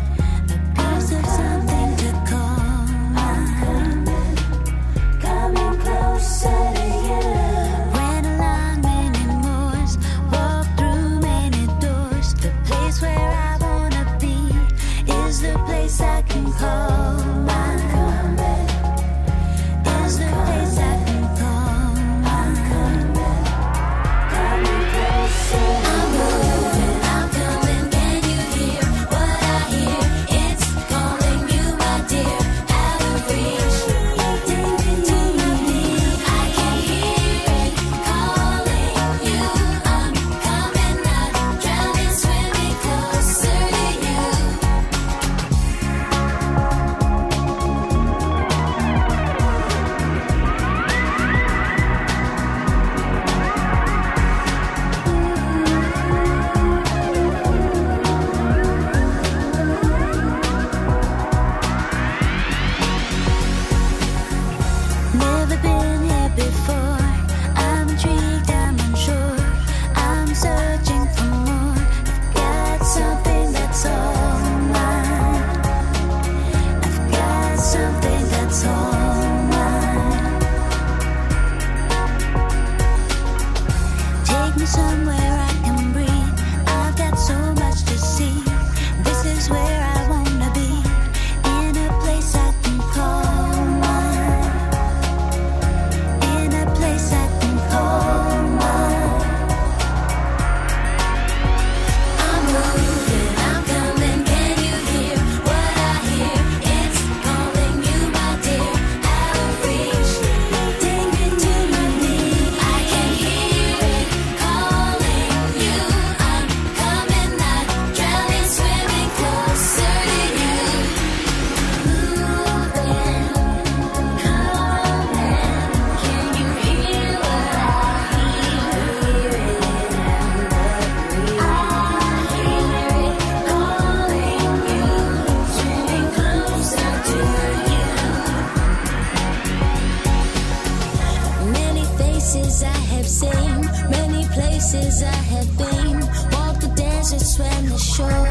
places I have been, walked the deserts, swam the shore.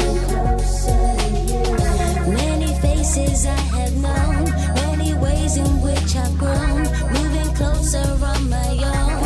Many faces I have known, many ways in which I've grown, moving closer on my own.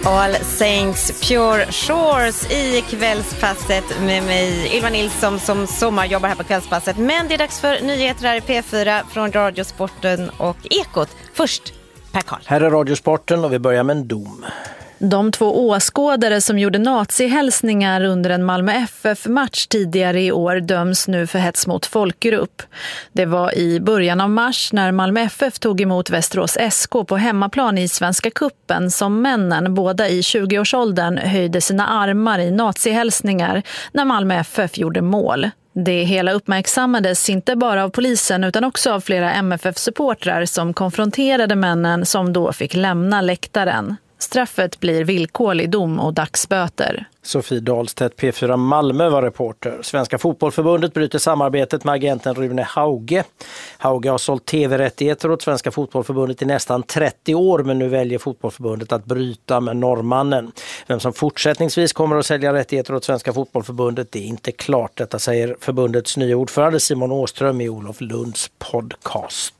All Saints Pure Shores i kvällspasset med mig, Ylva Nilsson, som sommarjobbar här på kvällspasset. Men det är dags för nyheter här i P4 från Radiosporten och Ekot. Först Per Karl. Här är Radiosporten och vi börjar med en dom. De 2 åskådare som gjorde nazihälsningar under en Malmö FF-match tidigare i år döms nu för hets mot folkgrupp. Det var i början av mars när Malmö FF tog emot Västerås SK på hemmaplan i Svenska kuppen som männen, båda i 20-årsåldern, höjde sina armar i nazihälsningar när Malmö FF gjorde mål. Det hela uppmärksammades inte bara av polisen utan också av flera MFF-supportrar som konfronterade männen som då fick lämna läktaren. Straffet blir villkorlig dom och dagsböter. Sofie Dahlstedt, P4 Malmö, var reporter. Svenska fotbollförbundet bryter samarbetet med agenten Rune Hauge. Hauge har sålt tv-rättigheter åt Svenska fotbollförbundet i nästan 30 år, men nu väljer fotbollförbundet att bryta med norrmannen. Vem som fortsättningsvis kommer att sälja rättigheter åt Svenska fotbollförbundet är inte klart. Detta säger förbundets nya ordförande Simon Åström i Olof Lunds podcast.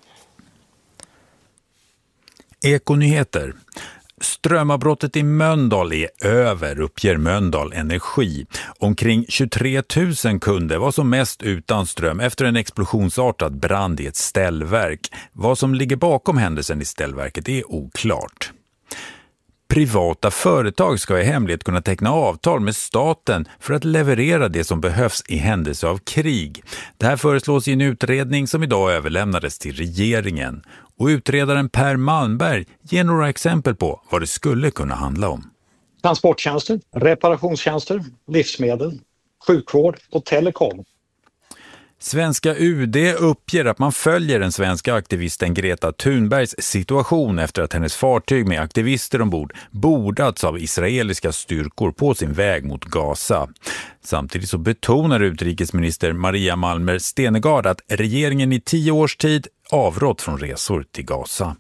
Ekonyheter. Strömavbrottet i Mölndal är över, uppger Mölndal Energi. Omkring 23 000 kunder var som mest utan ström efter en explosionsartad brand i ett ställverk. Vad som ligger bakom händelsen i ställverket är oklart. Privata företag ska i hemlighet kunna teckna avtal med staten för att leverera det som behövs i händelse av krig. Det här föreslås i en utredning som idag överlämnades till regeringen. Och utredaren Per Malmberg ger några exempel på vad det skulle kunna handla om. Transporttjänster, reparationstjänster, livsmedel, sjukvård och telekom. Svenska UD uppger att man följer den svenska aktivisten Greta Thunbergs situation efter att hennes fartyg med aktivister ombord bordats av israeliska styrkor på sin väg mot Gaza. Samtidigt så betonar utrikesminister Maria Malmer Stenegard att regeringen i 10 års tid avrått från resor till Gaza.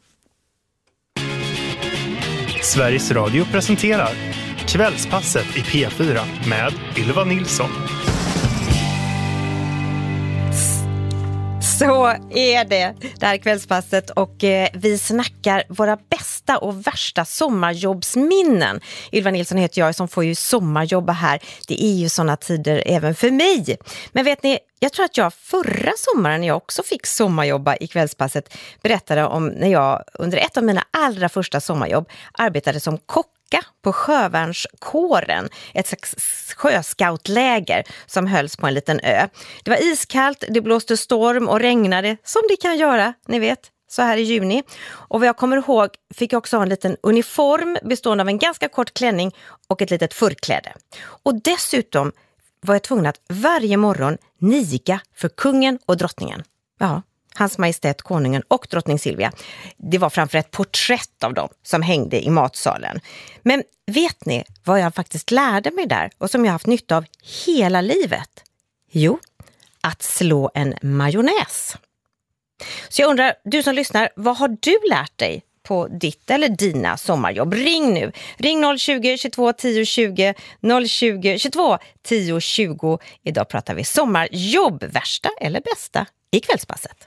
Sveriges Radio presenterar Kvällspasset i P4 med Ylva Nilsson. Så är det här kvällspasset och vi snackar våra bästa och värsta sommarjobbsminnen. Ylva Nilsson heter jag som får ju sommarjobba här. Det är ju såna tider även för mig. Men vet ni, jag tror att jag förra sommaren när jag också fick sommarjobba i kvällspasset berättade om när jag under ett av mina allra första sommarjobb arbetade som kock på sjövärnskåren, ett slags sjöscoutläger som hölls på en liten ö. Det var iskallt, det blåste storm och regnade som det kan göra, ni vet, så här i juni. Och vad jag kommer ihåg fick jag också ha en liten uniform bestående av en ganska kort klänning och ett litet förkläde. Och dessutom var jag tvungen att varje morgon niga för kungen och drottningen. Ja, Hans Majestät konungen och drottning Silvia. Det var framför ett porträtt av dem som hängde i matsalen. Men vet ni vad jag faktiskt lärde mig där och som jag haft nytta av hela livet? Jo, att slå en majonnäs. Så jag undrar, du som lyssnar, vad har du lärt dig på ditt eller dina sommarjobb? Ring nu. Ring 020 22 10 20 020 22 10 20. Idag pratar vi sommarjobb, värsta eller bästa i kvällspasset.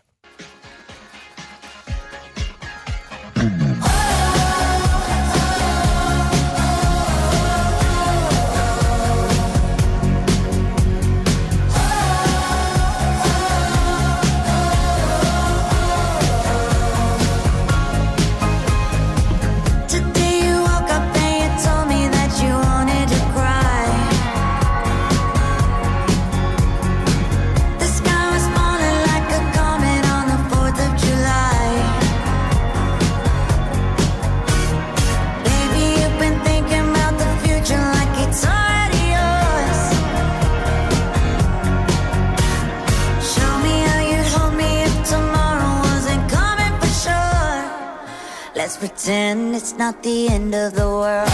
Let's pretend it's not the end of the world.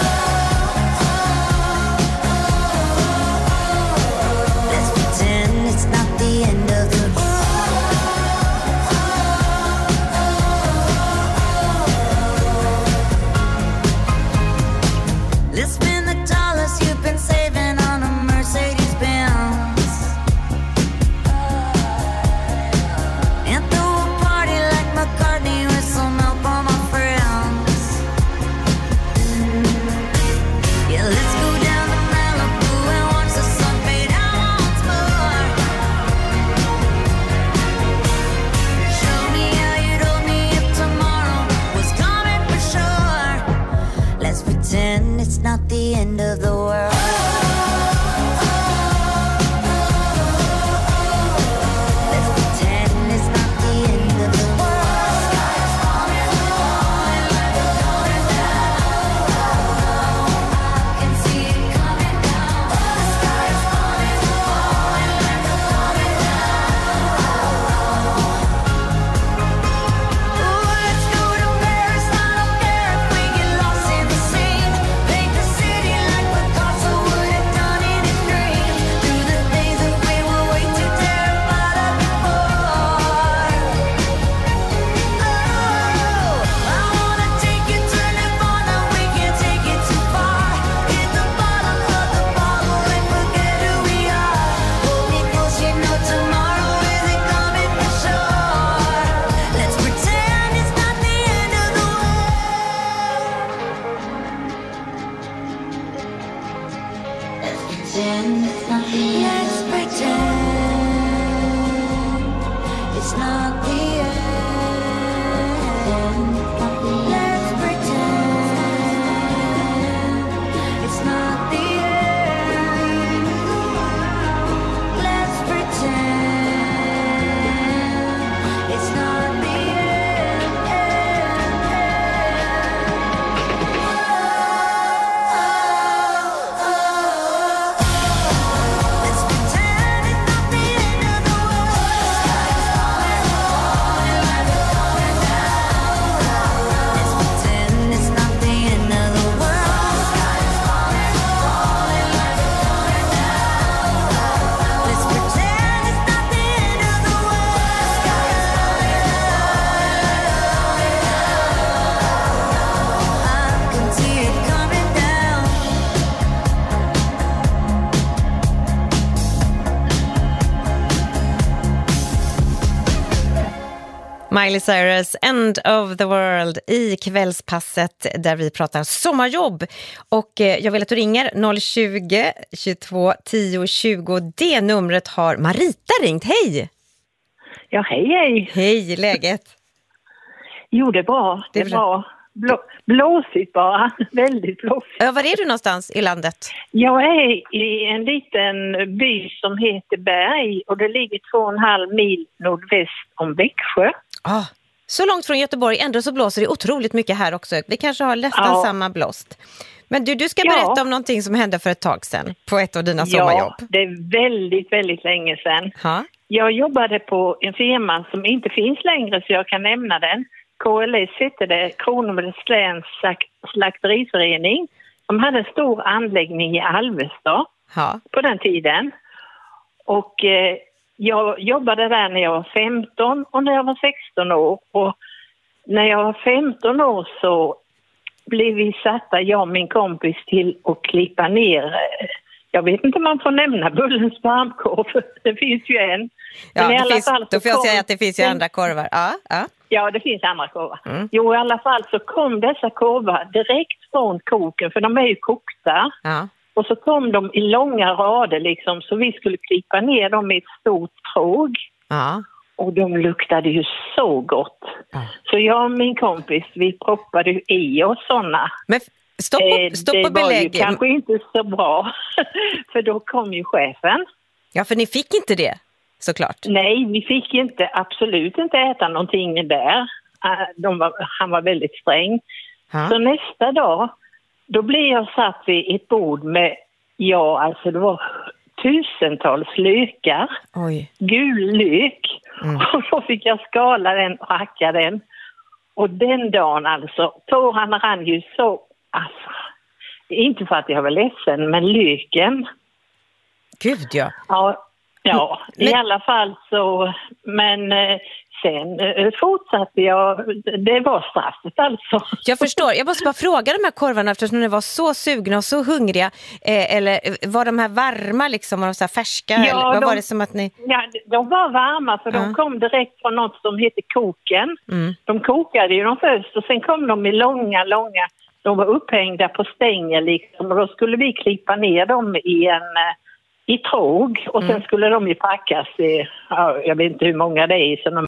Let's pretend it's not the end of the world. Let's spend the dollars you've been saving on a Mercedes Benz and throw a party like McCartney with some help on my friends. Miley Cyrus, End of the World i Kvällspasset där vi pratar sommarjobb. Och jag vill att du ringer 020 22 10 20. Det numret har Marita ringt. Hej! Ja, hej. Hej, läget? Jo, det är bra. Det är bra. Blåsigt bara. Väldigt blåsigt. Ja, var är du någonstans i landet? Jag är i en liten by som heter Berg och det ligger 2,5 mil nordväst om Växjö. Ah, så långt från Göteborg, ändå så blåser det otroligt mycket här också. Vi kanske har nästan samma blåst. Men du ska berätta om någonting som hände för ett tag sedan på ett av dina sommarjobb. Ja, det är väldigt, väldigt länge sedan. Ha? Jag jobbade på en firma som inte finns längre så jag kan nämna den. KLS hette det, Kronobergs läns slakteriförening. De hade en stor anläggning i Alvesta på den tiden. Och jag jobbade där när jag var 15 och när jag var 16 år. Och när jag var 15 år så blev vi satta, jag och min kompis, till att klippa ner. Jag vet inte om man får nämna Bullens varmkorv. Det finns ju en. Ja, men i alla fall då får jag säga att det finns ju andra korvar. Ja, det finns andra korvar. Jo, i alla fall så kom dessa korvar direkt från koken, för de är ju kokta. Ja. Och så kom de i långa rader liksom, så vi skulle klippa ner dem i ett stort tråg. Ja. Och de luktade ju så gott. Ja. Så jag och min kompis, vi proppade i oss sådana. Men stopp och belägg. Det var ju kanske inte så bra, för då kom ju chefen. Ja, för ni fick inte det, såklart. Nej, vi fick absolut inte äta någonting där. Han var väldigt sträng. Ha? Så nästa dag, då blev jag satt vid ett bord med, det var tusentals lökar. Oj. Gul lök. Och då fick jag skala den och hacka den. Och den dagen tårarna rann ju så, inte för att jag var ledsen, men löken. Gud, ja. Ja, i alla fall så, men sen fortsatte jag, det var straffet alltså. Jag förstår, jag måste bara fråga de här korvarna eftersom ni var så sugna och så hungriga, eller var de här varma liksom, var de så här färska? Ja, eller vad var det som att ni... Ja, de var varma för de kom direkt från något som heter koken. De kokade ju dem först och sen kom de i långa, de var upphängda på stänger liksom, och då skulle vi klippa ner dem i tråg och sen skulle de ju packas i, jag vet inte hur många det är, så